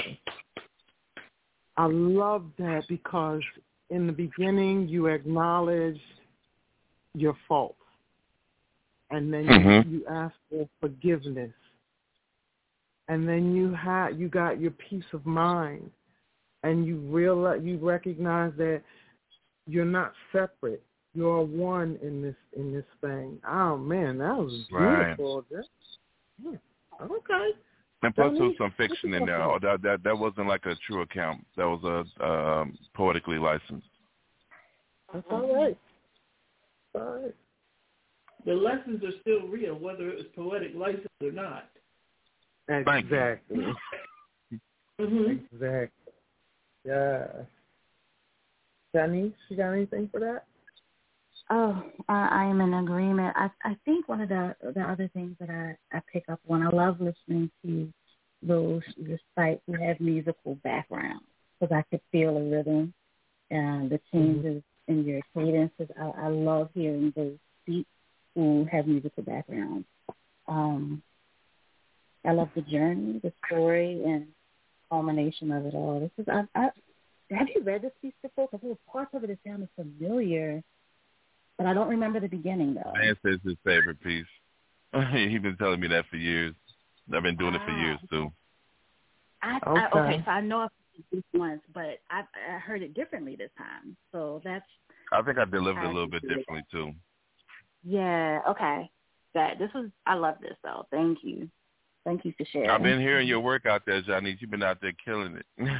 I love that because in the beginning you acknowledged your faults, and then mm-hmm. you, you asked for forgiveness, and then you had you got your peace of mind, and you realize you recognize that you're not separate. You're one in this in this thing. Oh man, that was beautiful. Right. Yeah. Okay. And plus, there was some fiction in there. Oh, that that that wasn't like a true account. That was a um, poetically licensed. That's all right. All right. The lessons are still real, whether it was poetic license or not. Exactly. mm-hmm. Exactly. Yeah. Janice, you got anything for that? Oh, I, I am in agreement. I I think one of the the other things that I, I pick up on, I love listening to those recite who have musical backgrounds because I could feel the rhythm and the changes mm-hmm. in your cadences. I, I love hearing those speak who have musical backgrounds. Um, I love the journey, the story, and culmination of it all. This is I, I have you read this piece before? Because there were parts of it that sounded familiar. But I don't remember the beginning, though. Man says his favorite piece. He's been telling me that for years. I've been doing ah. it for years, too. I, okay. I, okay, so I know I've heard this once, but I, I heard it differently this time. So that's... I think I delivered it a little bit differently, too. Yeah, okay. That This was... I love this, though. Thank you. Thank you for sharing. I've been hearing your work out there, Johnny. You've been out there killing it.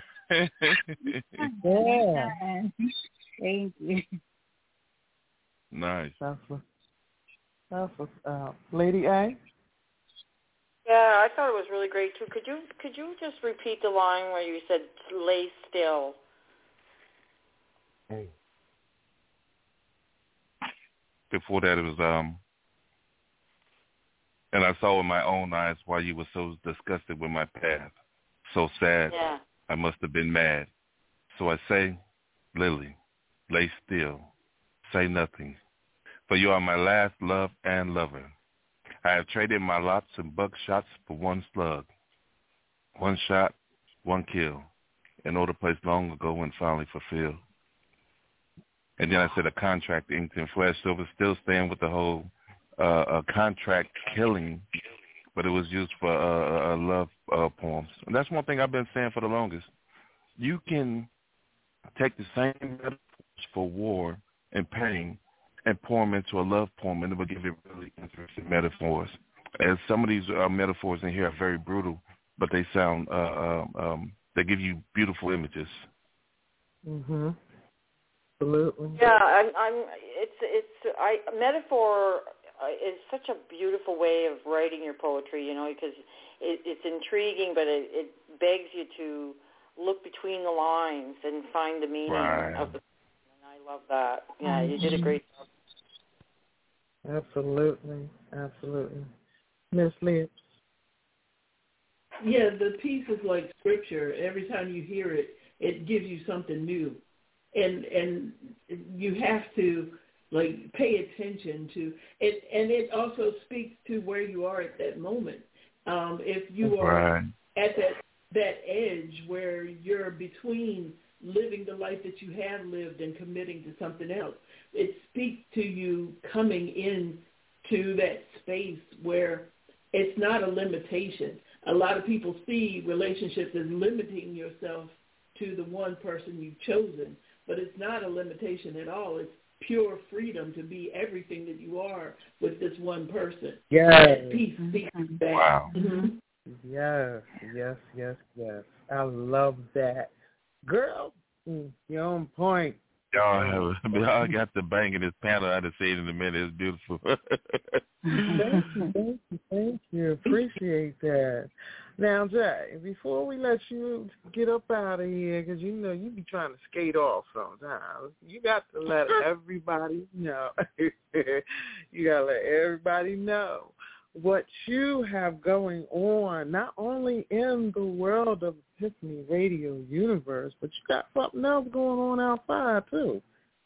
Yeah. Thank you. Nice. That's what, that's what's up. Lady A? Yeah, I thought it was really great, too. Could you could you just repeat the line where you said, lay still? Hey. Before that, it was, um, and I saw with my own eyes why you were so disgusted with my path. So sad. Yeah. I must have been mad. So I say, Lily, lay still. Say nothing. For you are my last love and lover. I have traded my lots and buckshots for one slug. One shot, one kill. An order placed long ago and finally fulfilled. And then I said a contract inked in flesh. So it was still staying with the whole uh, a contract killing, but it was used for uh, uh, love uh, poems. And that's one thing I've been saying for the longest. You can take the same metaphors for war and pain and pour them into a love poem, and it will give you really interesting metaphors. And some of these uh, metaphors in here are very brutal, but they sound, uh, um, um, they give you beautiful images. Mhm. Absolutely. Yeah, I'm. I'm. It's. It's. I metaphor is such a beautiful way of writing your poetry, you know, because it, it's intriguing, but it, it begs you to look between the lines and find the meaning right. of the. I love that. Yeah, you did a great job. Absolutely, absolutely. Miss Lips. Yeah, the piece is like scripture. Every time you hear it, it gives you something new, and and you have to like pay attention to it. And it also speaks to where you are at that moment. Um, if you are right. at that that edge where you're between living the life that you have lived and committing to something else. It speaks to you coming in to that space where it's not a limitation. A lot of people see relationships as limiting yourself to the one person you've chosen, but it's not a limitation at all. It's pure freedom to be everything that you are with this one person. Yes. That peace speaks back. Wow. Mm-hmm. Yes, yes, yes, yes. I love that. Girl, you're on point. Y'all have, y'all got the bang in this panel. I just say it in a minute. It's beautiful. Thank you, thank you, thank you. Appreciate that. Now, Jay, before we let you get up out of here, because you know you be trying to skate off sometimes, you got to let everybody know. You got to let everybody know what you have going on, not only in the world of Epiphany Radio Universe, but you got something else going on outside, too.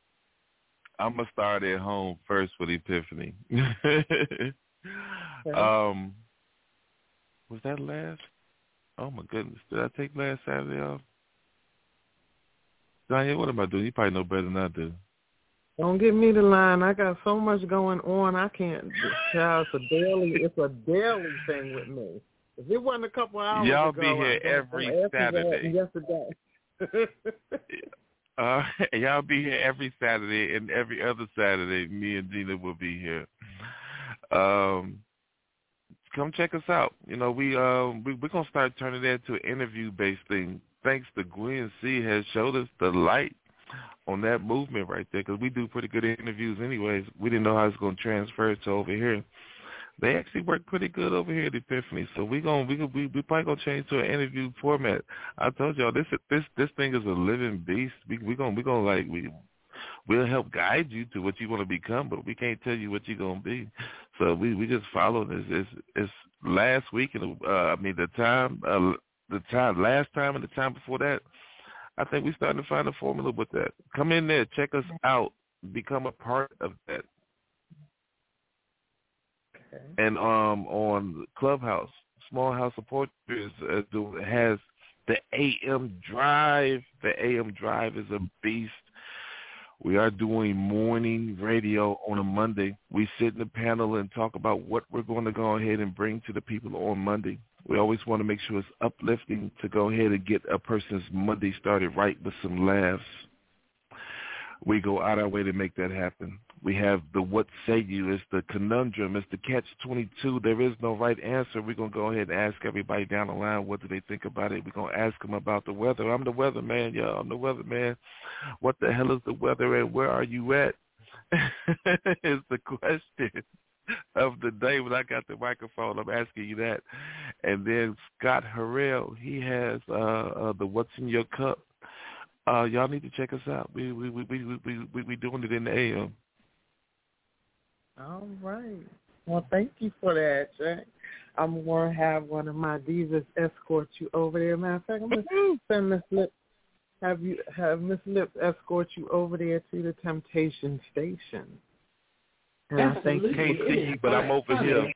I'm going to start at home first with Epiphany. okay. Um, was that last? Oh, my goodness. Did I take last Saturday off? Daniel, what am I doing? You probably know better than I do. Don't get me the line. I got so much going on. I can't. Child, it's a daily. It's a daily thing with me. If it wasn't a couple hours Y'all ago, be here every Saturday. Yesterday. uh, y'all be here every Saturday, and every other Saturday, me and Gina will be here. Um, come check us out. You know, we uh, we we're gonna start turning that into an interview based thing. Thanks to Gwen C has showed us the light on that movement right there, because we do pretty good interviews anyways. We didn't know how it's gonna transfer to over here. They actually work pretty good over here at Epiphany, so we gonna we we we probably gonna change to an interview format. I told y'all this this this thing is a living beast. We we gonna we gonna like we we'll help guide you to what you want to become, but we can't tell you what you're gonna be. So we, we just follow this. It's, it's last week and uh, I mean the time uh, the time last time and the time before that. I think we're starting to find a formula with that. Come in there, check us out, become a part of that. Okay. And um, on Clubhouse, Small House of Poetry uh, do, has the A M Drive. The A M Drive is a beast. We are doing morning radio on a Monday. We sit in the panel and talk about what we're going to go ahead and bring to the people on Monday. We always want to make sure it's uplifting to go ahead and get a person's Monday started right with some laughs. We go out our way to make that happen. We have the what say you. It's the conundrum. It's the catch twenty-two. There is no right answer. We're going to go ahead and ask everybody down the line what do they think about it. We're going to ask them about the weather. I'm the weather man, y'all. I'm the weather man. What the hell is the weather and where are you at is the question of the day. When I got the microphone, I'm asking you that. And then Scott Harrell, he has uh, uh, the what's in your cup. Uh, y'all need to check us out. We we we we we we, we doing it in the A M. All right. Well, thank you for that, Jack. I'm going to have one of my divas escort you over there. Matter of fact, I'm going to send Miss Lips, have you have Miss Lips escort you over there to the Temptation Station. And I thank you. Can't see you, but I'm over here.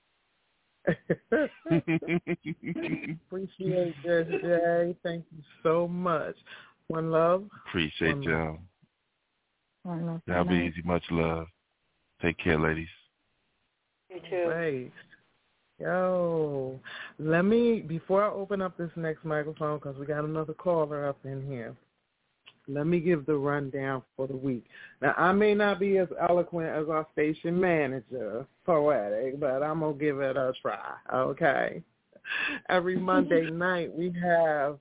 Appreciate that, Jay. Thank you so much. One love. Appreciate One y'all. One love. Y'all be easy. Much love. Take care, ladies. You too. Right. Yo, let me, before I open up this next microphone, because we got another caller up in here, let me give the rundown for the week. Now, I may not be as eloquent as our station manager, Poetic, but I'm going to give it a try, okay? Every Monday night we have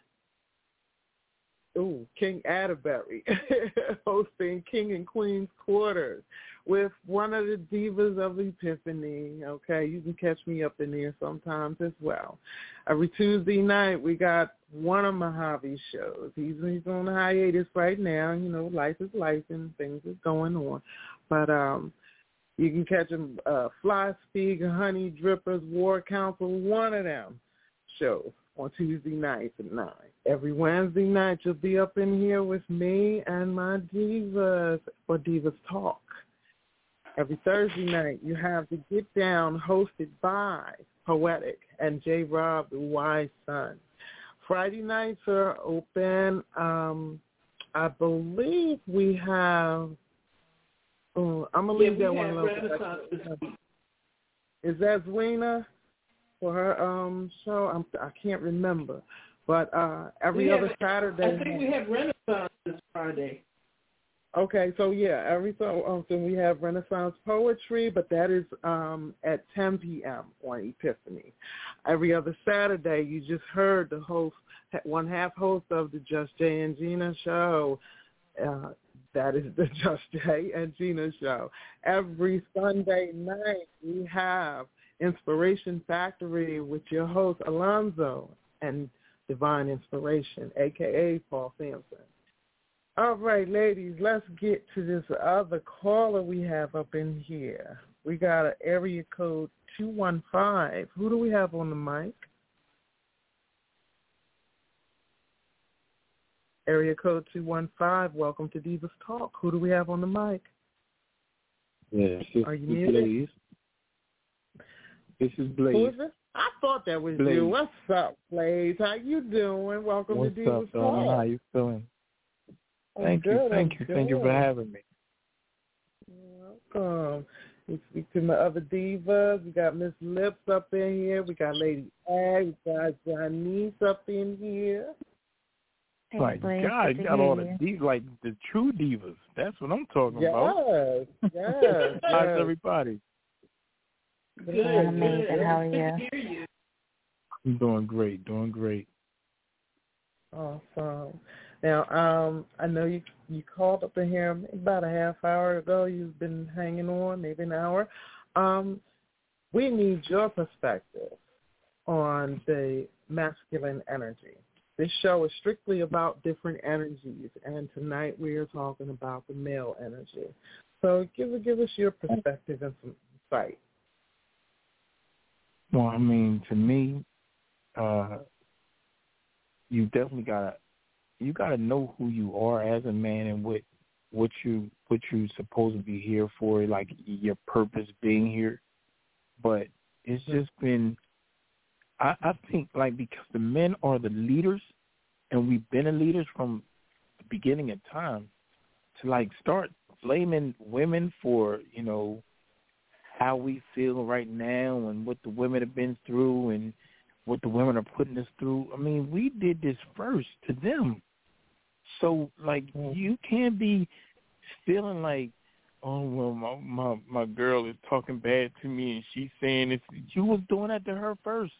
ooh, King Atterbury hosting King and Queen's Quarters with one of the divas of Epiphany, okay? You can catch me up in there sometimes as well. Every Tuesday night, we got one of Mojave's shows. He's, he's on a hiatus right now. You know, life is life and things is going on. But um, you can catch him, uh, Fly Speak, Honey Drippers, War Council, one of them shows on Tuesday nights at nine. Every Wednesday night, you'll be up in here with me and my divas for Divas Talk. Every Thursday night, you have the Get Down hosted by Poetic and J. Rob, the wise son. Friday nights are open. Um, I believe we have, uh, I'm going to leave yeah, that one alone. Is that Zwina for her um, show? I'm, I can't remember. But uh, every have, other Saturday. I think we have Renaissance this Friday. Okay, so yeah, every so often we have Renaissance Poetry, but that is um, at ten p.m. on Epiphany. Every other Saturday, you just heard the host, one half host of the Just Jay and Gina show. Uh, that is the Just Jay and Gina show. Every Sunday night, we have Inspiration Factory with your host, Alonzo, and Divine Inspiration, a k a. Paul Sampson. All right, ladies, let's get to this other caller we have up in here. We got an area code two one five. Who do we have on the mic? Area code two one five. Welcome to Divas Talk. Who do we have on the mic? Yes, Are you muted? Blaze. This is Blaze. Who is this? I thought that was Blaze. you. What's up, Blaze? How you doing? Welcome What's to Divas up, Talk. Donna? How you feeling? I'm Thank good, you, thank I'm you, good. thank you for having me. You're welcome. We speak to my other divas. We got Miss Lips up in here. We got Lady Ag. We got Janice up in here. Hey, My Blaze, God, good you to got hear all the you. divas, like the true divas. That's what I'm talking Yes, about. yes, yes. How's everybody? Good. I'm amazing. Good. How are Good you? to hear you. I'm doing great, doing great. Awesome. Now, um, I know you you called up in here about a half hour ago. You've been hanging on, maybe an hour. Um, we need your perspective on the masculine energy. This show is strictly about different energies, and tonight we are talking about the male energy. So give give us your perspective and some insight. Well, I mean, to me, uh, you definitely gotta you gotta know who you are as a man and what what you what you're supposed to be here for, like your purpose being here. But it's just been, I, I think, like because the men are the leaders, and we've been the leaders from the beginning of time, to like start blaming women for, you know, how we feel right now and what the women have been through and what the women are putting us through. I mean, we did this first to them. So, like, you can't be feeling like, oh, well, my, my, my girl is talking bad to me and she's saying this. You was doing that to her first.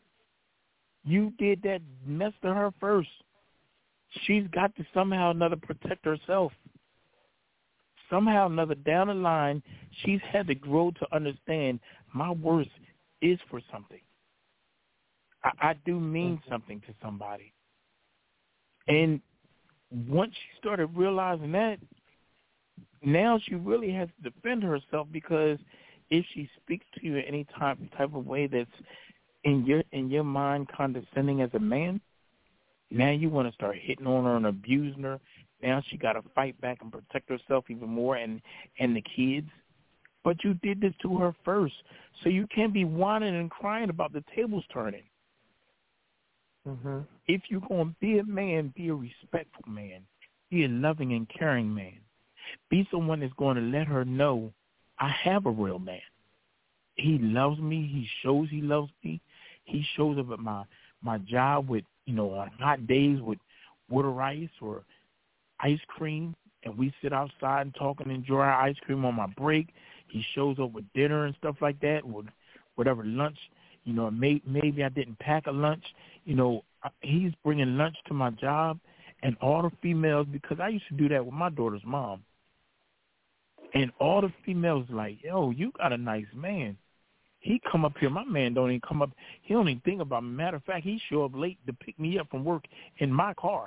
You did that mess to her first. She's got to somehow or another protect herself. Somehow or another down the line, she's had to grow to understand my worth is for something. I, I do mean something to somebody. And once she started realizing that, now she really has to defend herself, because if she speaks to you in any type type of way that's in your in your mind condescending as a man, now you want to start hitting on her and abusing her. Now she got to fight back and protect herself even more, and, and the kids. But you did this to her first, so you can't be whining and crying about the tables turning. Mm-hmm. If you're going to be a man, be a respectful man. Be a loving and caring man. Be someone that's going to let her know, I have a real man. He loves me. He shows he loves me. He shows up at my, my job with, you know, on hot days with water ice or ice cream, and we sit outside and talk and enjoy our ice cream on my break. He shows up with dinner and stuff like that, with whatever lunch. You know, may, maybe I didn't pack a lunch. You know, he's bringing lunch to my job, and all the females, because I used to do that with my daughter's mom, and all the females like, yo, you got a nice man. He come up here. My man don't even come up. He don't even think about me. Matter of fact, he show up late to pick me up from work in my car.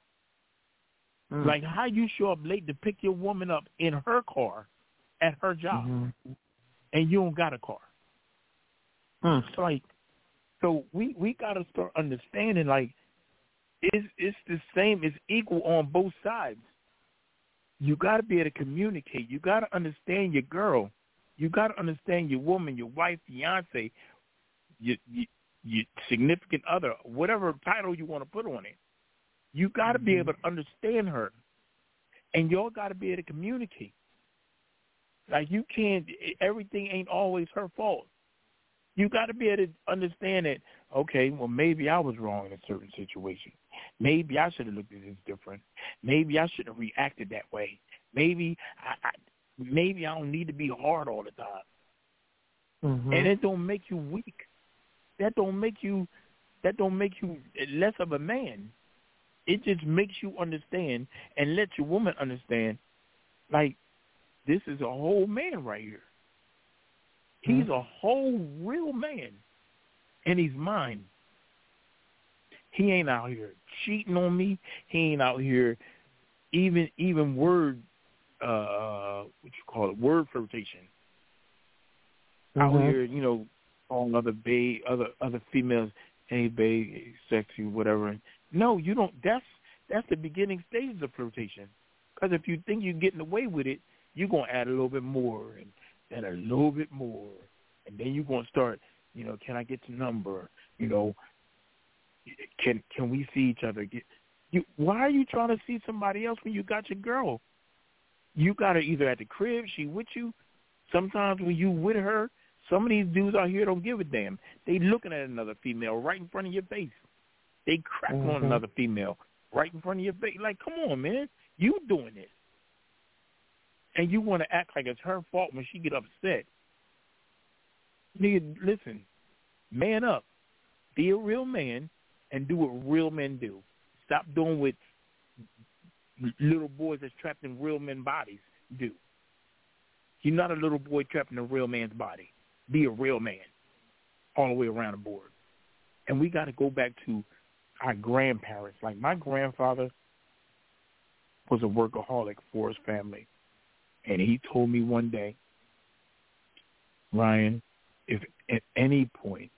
Mm. Like, how you show up late to pick your woman up in her car at her job, mm-hmm. and you don't got a car. Mm. It's like, so we, we got to start understanding, like, it's, it's the same, it's equal on both sides. You got to be able to communicate. You got to understand your girl. You got to understand your woman, your wife, fiance, your, your, your significant other, whatever title you want to put on it. You got to be able to understand her, and y'all got to be able to communicate. Like, you can't, everything ain't always her fault. You got to be able to understand that, okay, well, maybe I was wrong in a certain situation. Maybe I should have looked at this different. Maybe I shouldn't have reacted that way. Maybe I, I maybe I don't need to be hard all the time. Mm-hmm. And it don't make you weak. That don't make you, that don't make you less of a man. It just makes you understand and let your woman understand, like, this is a whole man right here. He's mm-hmm. a whole real man, and he's mine. He ain't out here cheating on me. He ain't out here even even word, uh, what you call it, word flirtation. Mm-hmm. Out here, you know, on other babe, other other females, hey babe, sexy, whatever. No, you don't. That's that's the beginning stages of flirtation. Because if you think you're getting away with it, you're gonna add a little bit more and and a little bit more, and then you're gonna start. You know, can I get your number? You know, can can we see each other? Get, you, why are you trying to see somebody else when you got your girl? You got her either at the crib, she with you. Sometimes when you with her, some of these dudes out here don't give a damn. They looking at another female right in front of your face. They crack mm-hmm. on another female right in front of your face. Like, come on, man, you doing this, and you want to act like it's her fault when she get upset. Nigga, listen, man up. Be a real man and do what real men do. Stop doing what little boys that's trapped in real men's bodies do. You're not a little boy trapped in a real man's body. Be a real man all the way around the board. And we got to go back to our grandparents. Like my grandfather was a workaholic for his family. And he told me one day, Ryan, if at any point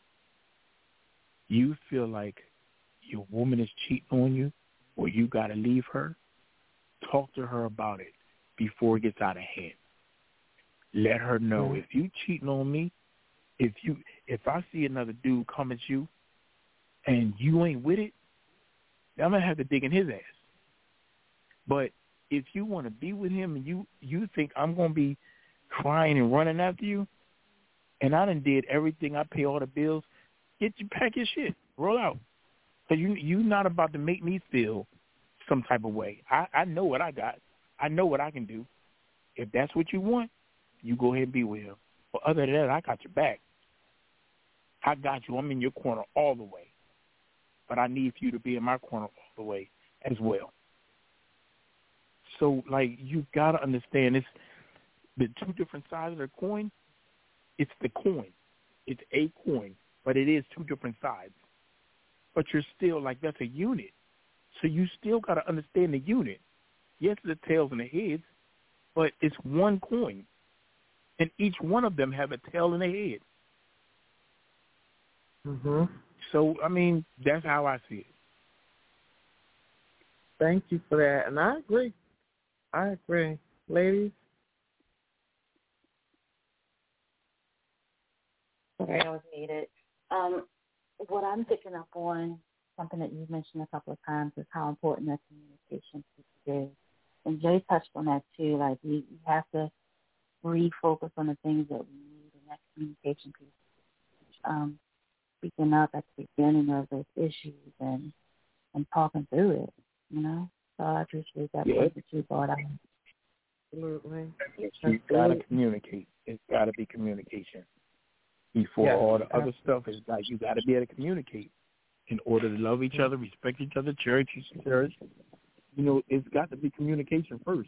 you feel like your woman is cheating on you or you got to leave her, talk to her about it before it gets out of hand. Let her know, mm-hmm. if you cheating on me, if you if I see another dude come at you and you ain't with it, I'm going to have to dig in his ass. But if you want to be with him and you, you think I'm going to be crying and running after you, and I done did everything, I pay all the bills, get you, pack your shit, roll out. Because you, you're not about to make me feel some type of way. I, I know what I got. I know what I can do. If that's what you want, you go ahead and be with him. But other than that, I got your back. I got you. I'm in your corner all the way. But I need for you to be in my corner all the way as well. So, like, you got to understand, it's the two different sides of the coin. It's the coin. It's a coin, but it is two different sides. But you're still, like, that's a unit. So you still got to understand the unit. Yes, the tails and the heads, but it's one coin. And each one of them have a tail and a head. Mm-hmm. So, I mean, that's how I see it. Thank you for that. And I agree. I agree. Ladies? Sorry, I was muted. Um, what I'm picking up on, something that you've mentioned a couple of times, is how important that communication piece is. And Jay touched on that too. Like, you, you have to refocus on the things that we need in that communication piece. Um, speaking up at the beginning of those issues and, and talking through it, you know? So I appreciate that yeah. point that you brought out. Absolutely. You've got to communicate. It's got to be communication. Before yes. all the other stuff, is like you got to be able to communicate in order to love each other, respect each other, cherish each other. You know, it's got to be communication first.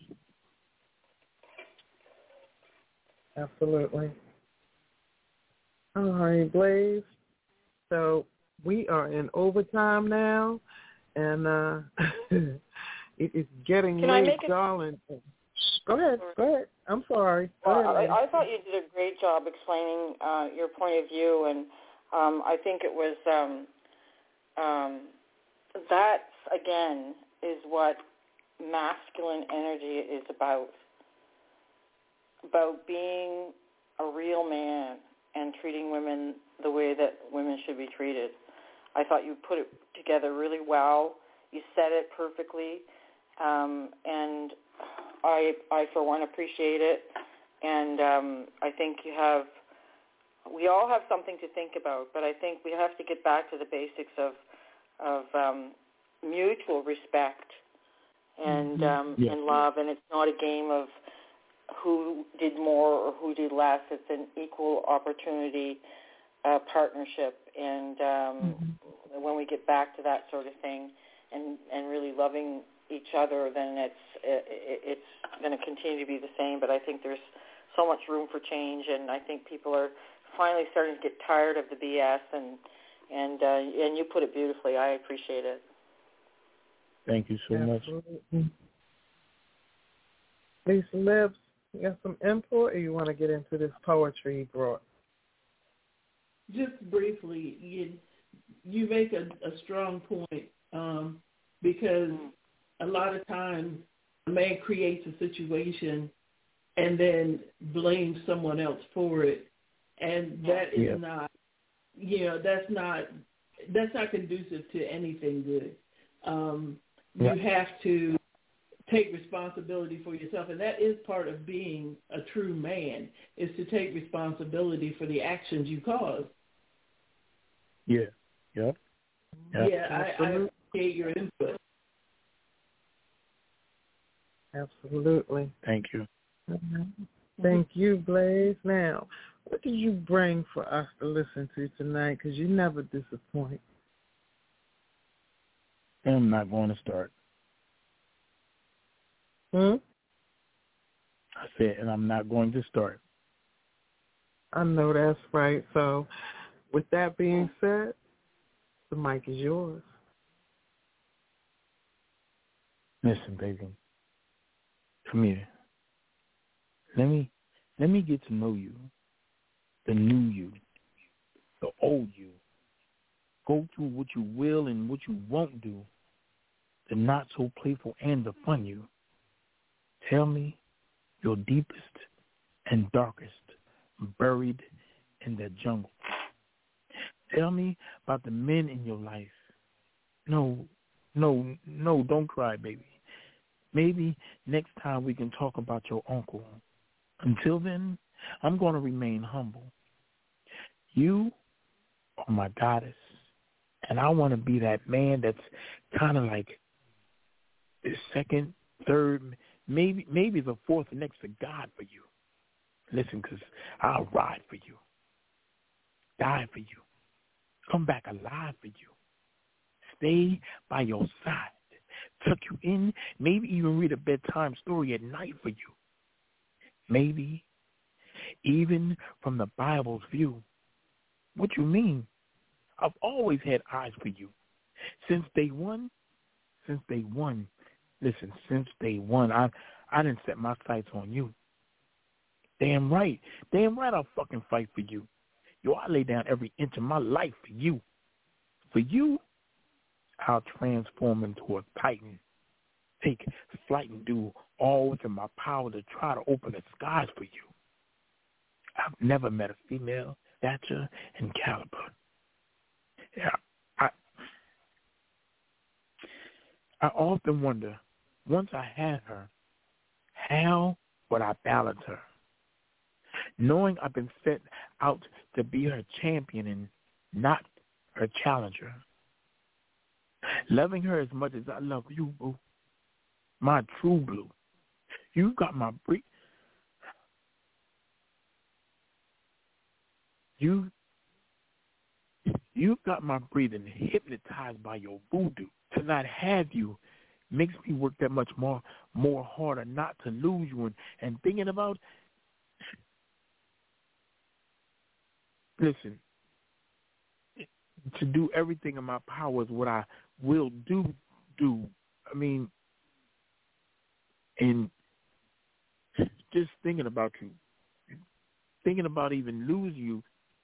Absolutely. All right, Blaze. So we are in overtime now, and uh, it is getting Can late, I make a... darling. Go ahead. Go ahead. I'm sorry. Go well, ahead, I, I thought you did a great job explaining uh, your point of view, and um, I think it was um, um, that, again, is what masculine energy is about, about being a real man and treating women the way that women should be treated. I thought you put it together really well. You said it perfectly, um, and I, I, for one, appreciate it. And um, I think you have, we all have something to think about, but I think we have to get back to the basics of, of um, mutual respect and, um, yeah. and love, and it's not a game of who did more or who did less. It's an equal opportunity uh, partnership, and um, mm-hmm. when we get back to that sort of thing and, and really loving each other, then it's it, it's going to continue to be the same. But I think there's so much room for change, and I think people are finally starting to get tired of the B S, and and uh, and you put it beautifully. I appreciate it. Thank you so Absolutely. much. Lisa Lips, you got some input, or you want to get into this poetry you brought? Just briefly, you, you make a, a strong point um, because a lot of times a man creates a situation and then blames someone else for it, and that is yeah. not, you know, that's not that's not conducive to anything good. Um, yeah. You have to take responsibility for yourself, and that is part of being a true man, is to take responsibility for the actions you cause. Yeah, yeah. Yeah, yeah I, I appreciate your input. Absolutely. Thank you. Mm-hmm. Thank you, Blaze. Now, what did you bring for us to listen to tonight? Because you never disappoint. I'm not going to start. Hmm? I said, and I'm not going to start. I know that's right. So, with that being said, the mic is yours. Listen, baby. Come here. Let me let me get to know you. The new you. The old you. Go through what you will and what you won't do. The not so playful and the fun you. Tell me your deepest and darkest buried in the jungle. Tell me about the men in your life. No, no, no, don't cry, baby. Maybe next time we can talk about your uncle. Until then, I'm going to remain humble. You are my goddess, and I want to be that man that's kind of like the second, third, maybe maybe the fourth next to God for you. Listen, because I'll ride for you, die for you, come back alive for you, stay by your side, tuck you in, maybe even read a bedtime story at night for you. Maybe even from the Bible's view. What you mean? I've always had eyes for you. Since day one, since day one, listen, since day one, I, I didn't set my sights on you. Damn right. Damn right I'll fucking fight for you. Yo, I lay down every inch of my life for you. For you, I'll transform into a titan. Take flight and do all within my power to try to open the skies for you. I've never met a female stature and caliber. Yeah, I, I often wonder, once I had her, how would I balance her? Knowing I've been set out to be her champion and not her challenger. Loving her as much as I love you, boo. My true blue. You got my breath. You, you've got my breathing hypnotized by your voodoo. To not have you makes me work that much more, more harder not to lose you. And, and thinking about, listen, to do everything in my power is what I will do. Do I mean? And just thinking about you, thinking about even losing you,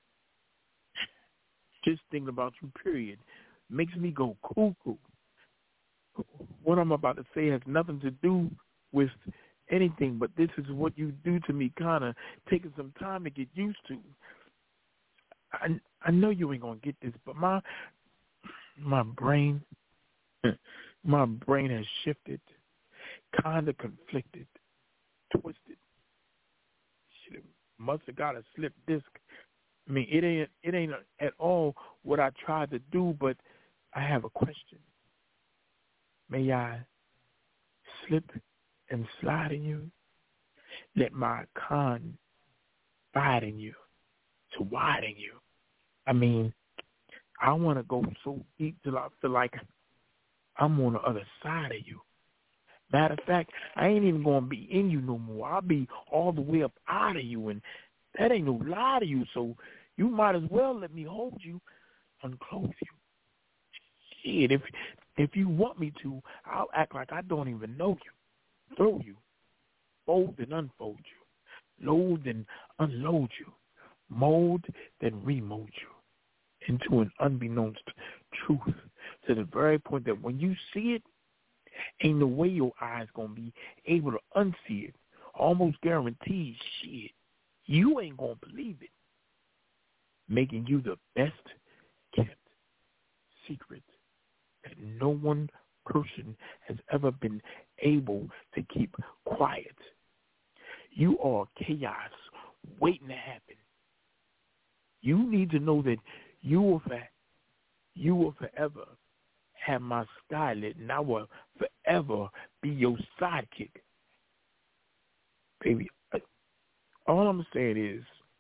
just thinking about you, period, makes me go cuckoo. What I'm about to say has nothing to do with anything, but this is what you do to me, kind of taking some time to get used to. I I know you ain't gonna get this, but my my brain, my brain has shifted, kind of conflicted, twisted. Shit, must have got a slip disc. I mean, it ain't it ain't at all what I tried to do, but I have a question. May I slip and slide in you? Let my con bide in you, to widen you. I mean, I want to go so deep till I feel like I'm on the other side of you. Matter of fact, I ain't even going to be in you no more. I'll be all the way up out of you, and that ain't no lie to you, so you might as well let me hold you, unclothe you. Shit, if if you want me to, I'll act like I don't even know you. Throw you, fold and unfold you, load and unload you, mold then remold you into an unbeknownst truth, to the very point that when you see it, ain't no way your eyes gonna be able to unsee it. Almost guaranteed, shit, you ain't gonna believe it. Making you the best kept secret that no one person has ever been able to keep quiet. You are chaos waiting to happen. You need to know that you will, you will forever have my sky lit, and I will forever be your sidekick. Baby, all I'm saying is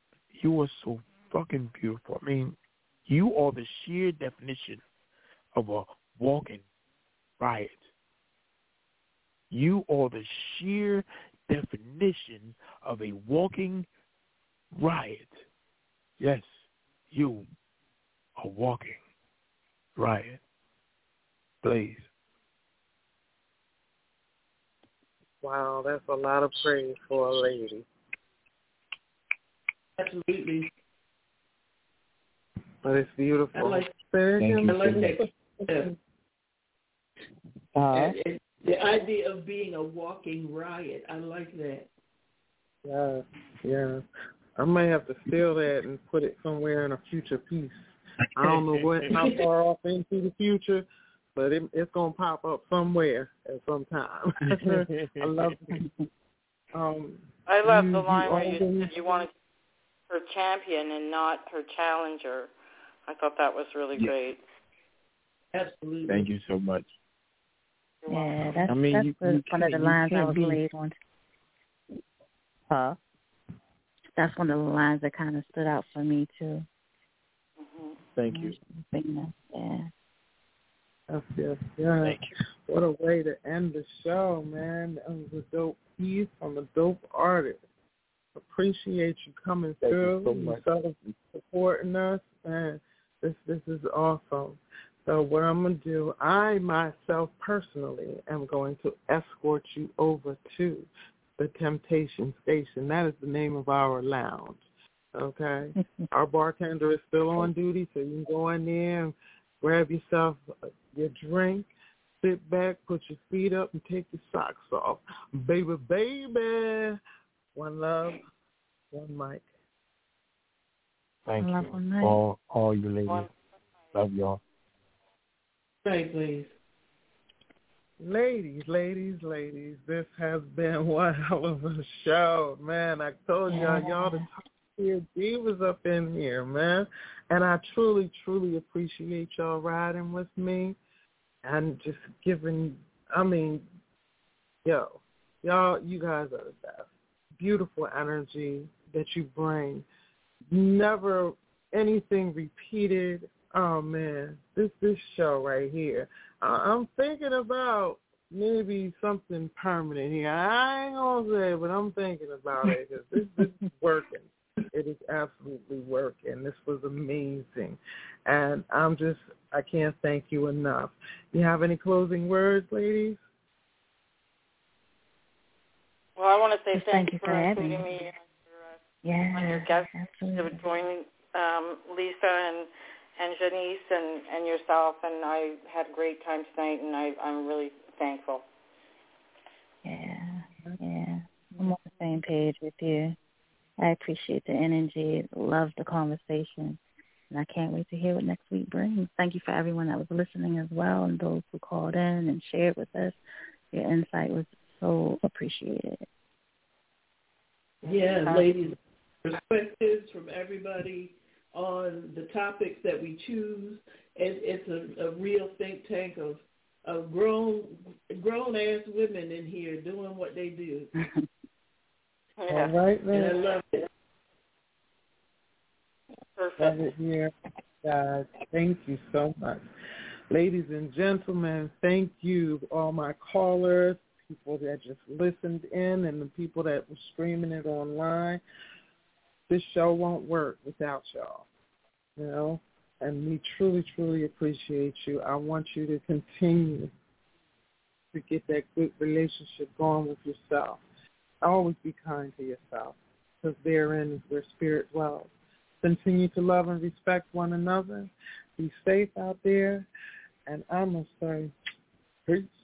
you are so fucking beautiful. I mean, you are the sheer definition of a walking riot. You are the sheer definition of a walking riot. Yes, you are walking riot. Please. Wow, that's a lot of praise for a lady. Absolutely. But it's beautiful. I like, Thank I you. like that. Yeah. Uh, It, the idea of being a walking riot, I like that. yeah, yeah. I might have to steal that and put it somewhere in a future piece. I don't know what, how far off into the future, but it, it's going to pop up somewhere at some time. I love it. Um, I love you, the line you where you always, said you wanted her champion and not her challenger. I thought that was really yeah. great. Absolutely. Thank you so much. Yeah, that's, I mean, that's you, the, you one of the you lines I can't was be, laid on. Huh? That's one of the lines that kind of stood out for me, too. Mm-hmm. Thank you. Yeah. Yes, yes, yes. Thank you. What a way to end the show, man. That was a dope piece from a dope artist. Appreciate you coming Thank through, you so much. you supporting us, man. This this is awesome. So what I'm going to do, I myself personally am going to escort you over to the Temptation Station. That is the name of our lounge, okay? Our bartender is still on duty, so you can go in there and grab yourself your drink, sit back, put your feet up, and take your socks off. Baby, baby, one love, one mic. Thank Love you. on night. All, all you ladies. Love y'all. Right, please. Ladies, ladies, ladies, this has been one hell of a show, man. I told y'all, y'all the top tier divas up in here, man. And I truly, truly appreciate y'all riding with me and just giving, I mean, yo, y'all, you guys are the best. Beautiful energy that you bring. Never anything repeated. Oh, man, this this show right here. I'm thinking about maybe something permanent here. I ain't going to say, but I'm thinking about it because this, this is working. It is absolutely working. This was amazing. And I'm just, I can't thank you enough. You have any closing words, ladies? Well, I want to say Just thank, thank you you for for including having me me. on your, uh, on your guest, absolutely. joining um, Lisa and and Janice and, and yourself, and I had a great time tonight, and I, I'm really thankful. Yeah, yeah. I'm on the same page with you. I appreciate the energy, love the conversation, and I can't wait to hear what next week brings. Thank you for everyone that was listening as well and those who called in and shared with us. Your insight was so appreciated. Yeah, ladies, perspectives from everybody on the topics that we choose. It, it's a, a real think tank of, of grown grown ass women in here doing what they do. Yeah. All right, man. And I love it. Perfect. Love it here, guys. Thank you so much. Ladies and gentlemen, thank you, all my callers, people that just listened in, and the people that were streaming it online. This show won't work without y'all, you know, and we truly, truly appreciate you. I want you to continue to get that good relationship going with yourself. Always be kind to yourself, because therein is where spirit dwells. Continue to love and respect one another. Be safe out there, and I'm going to say peace.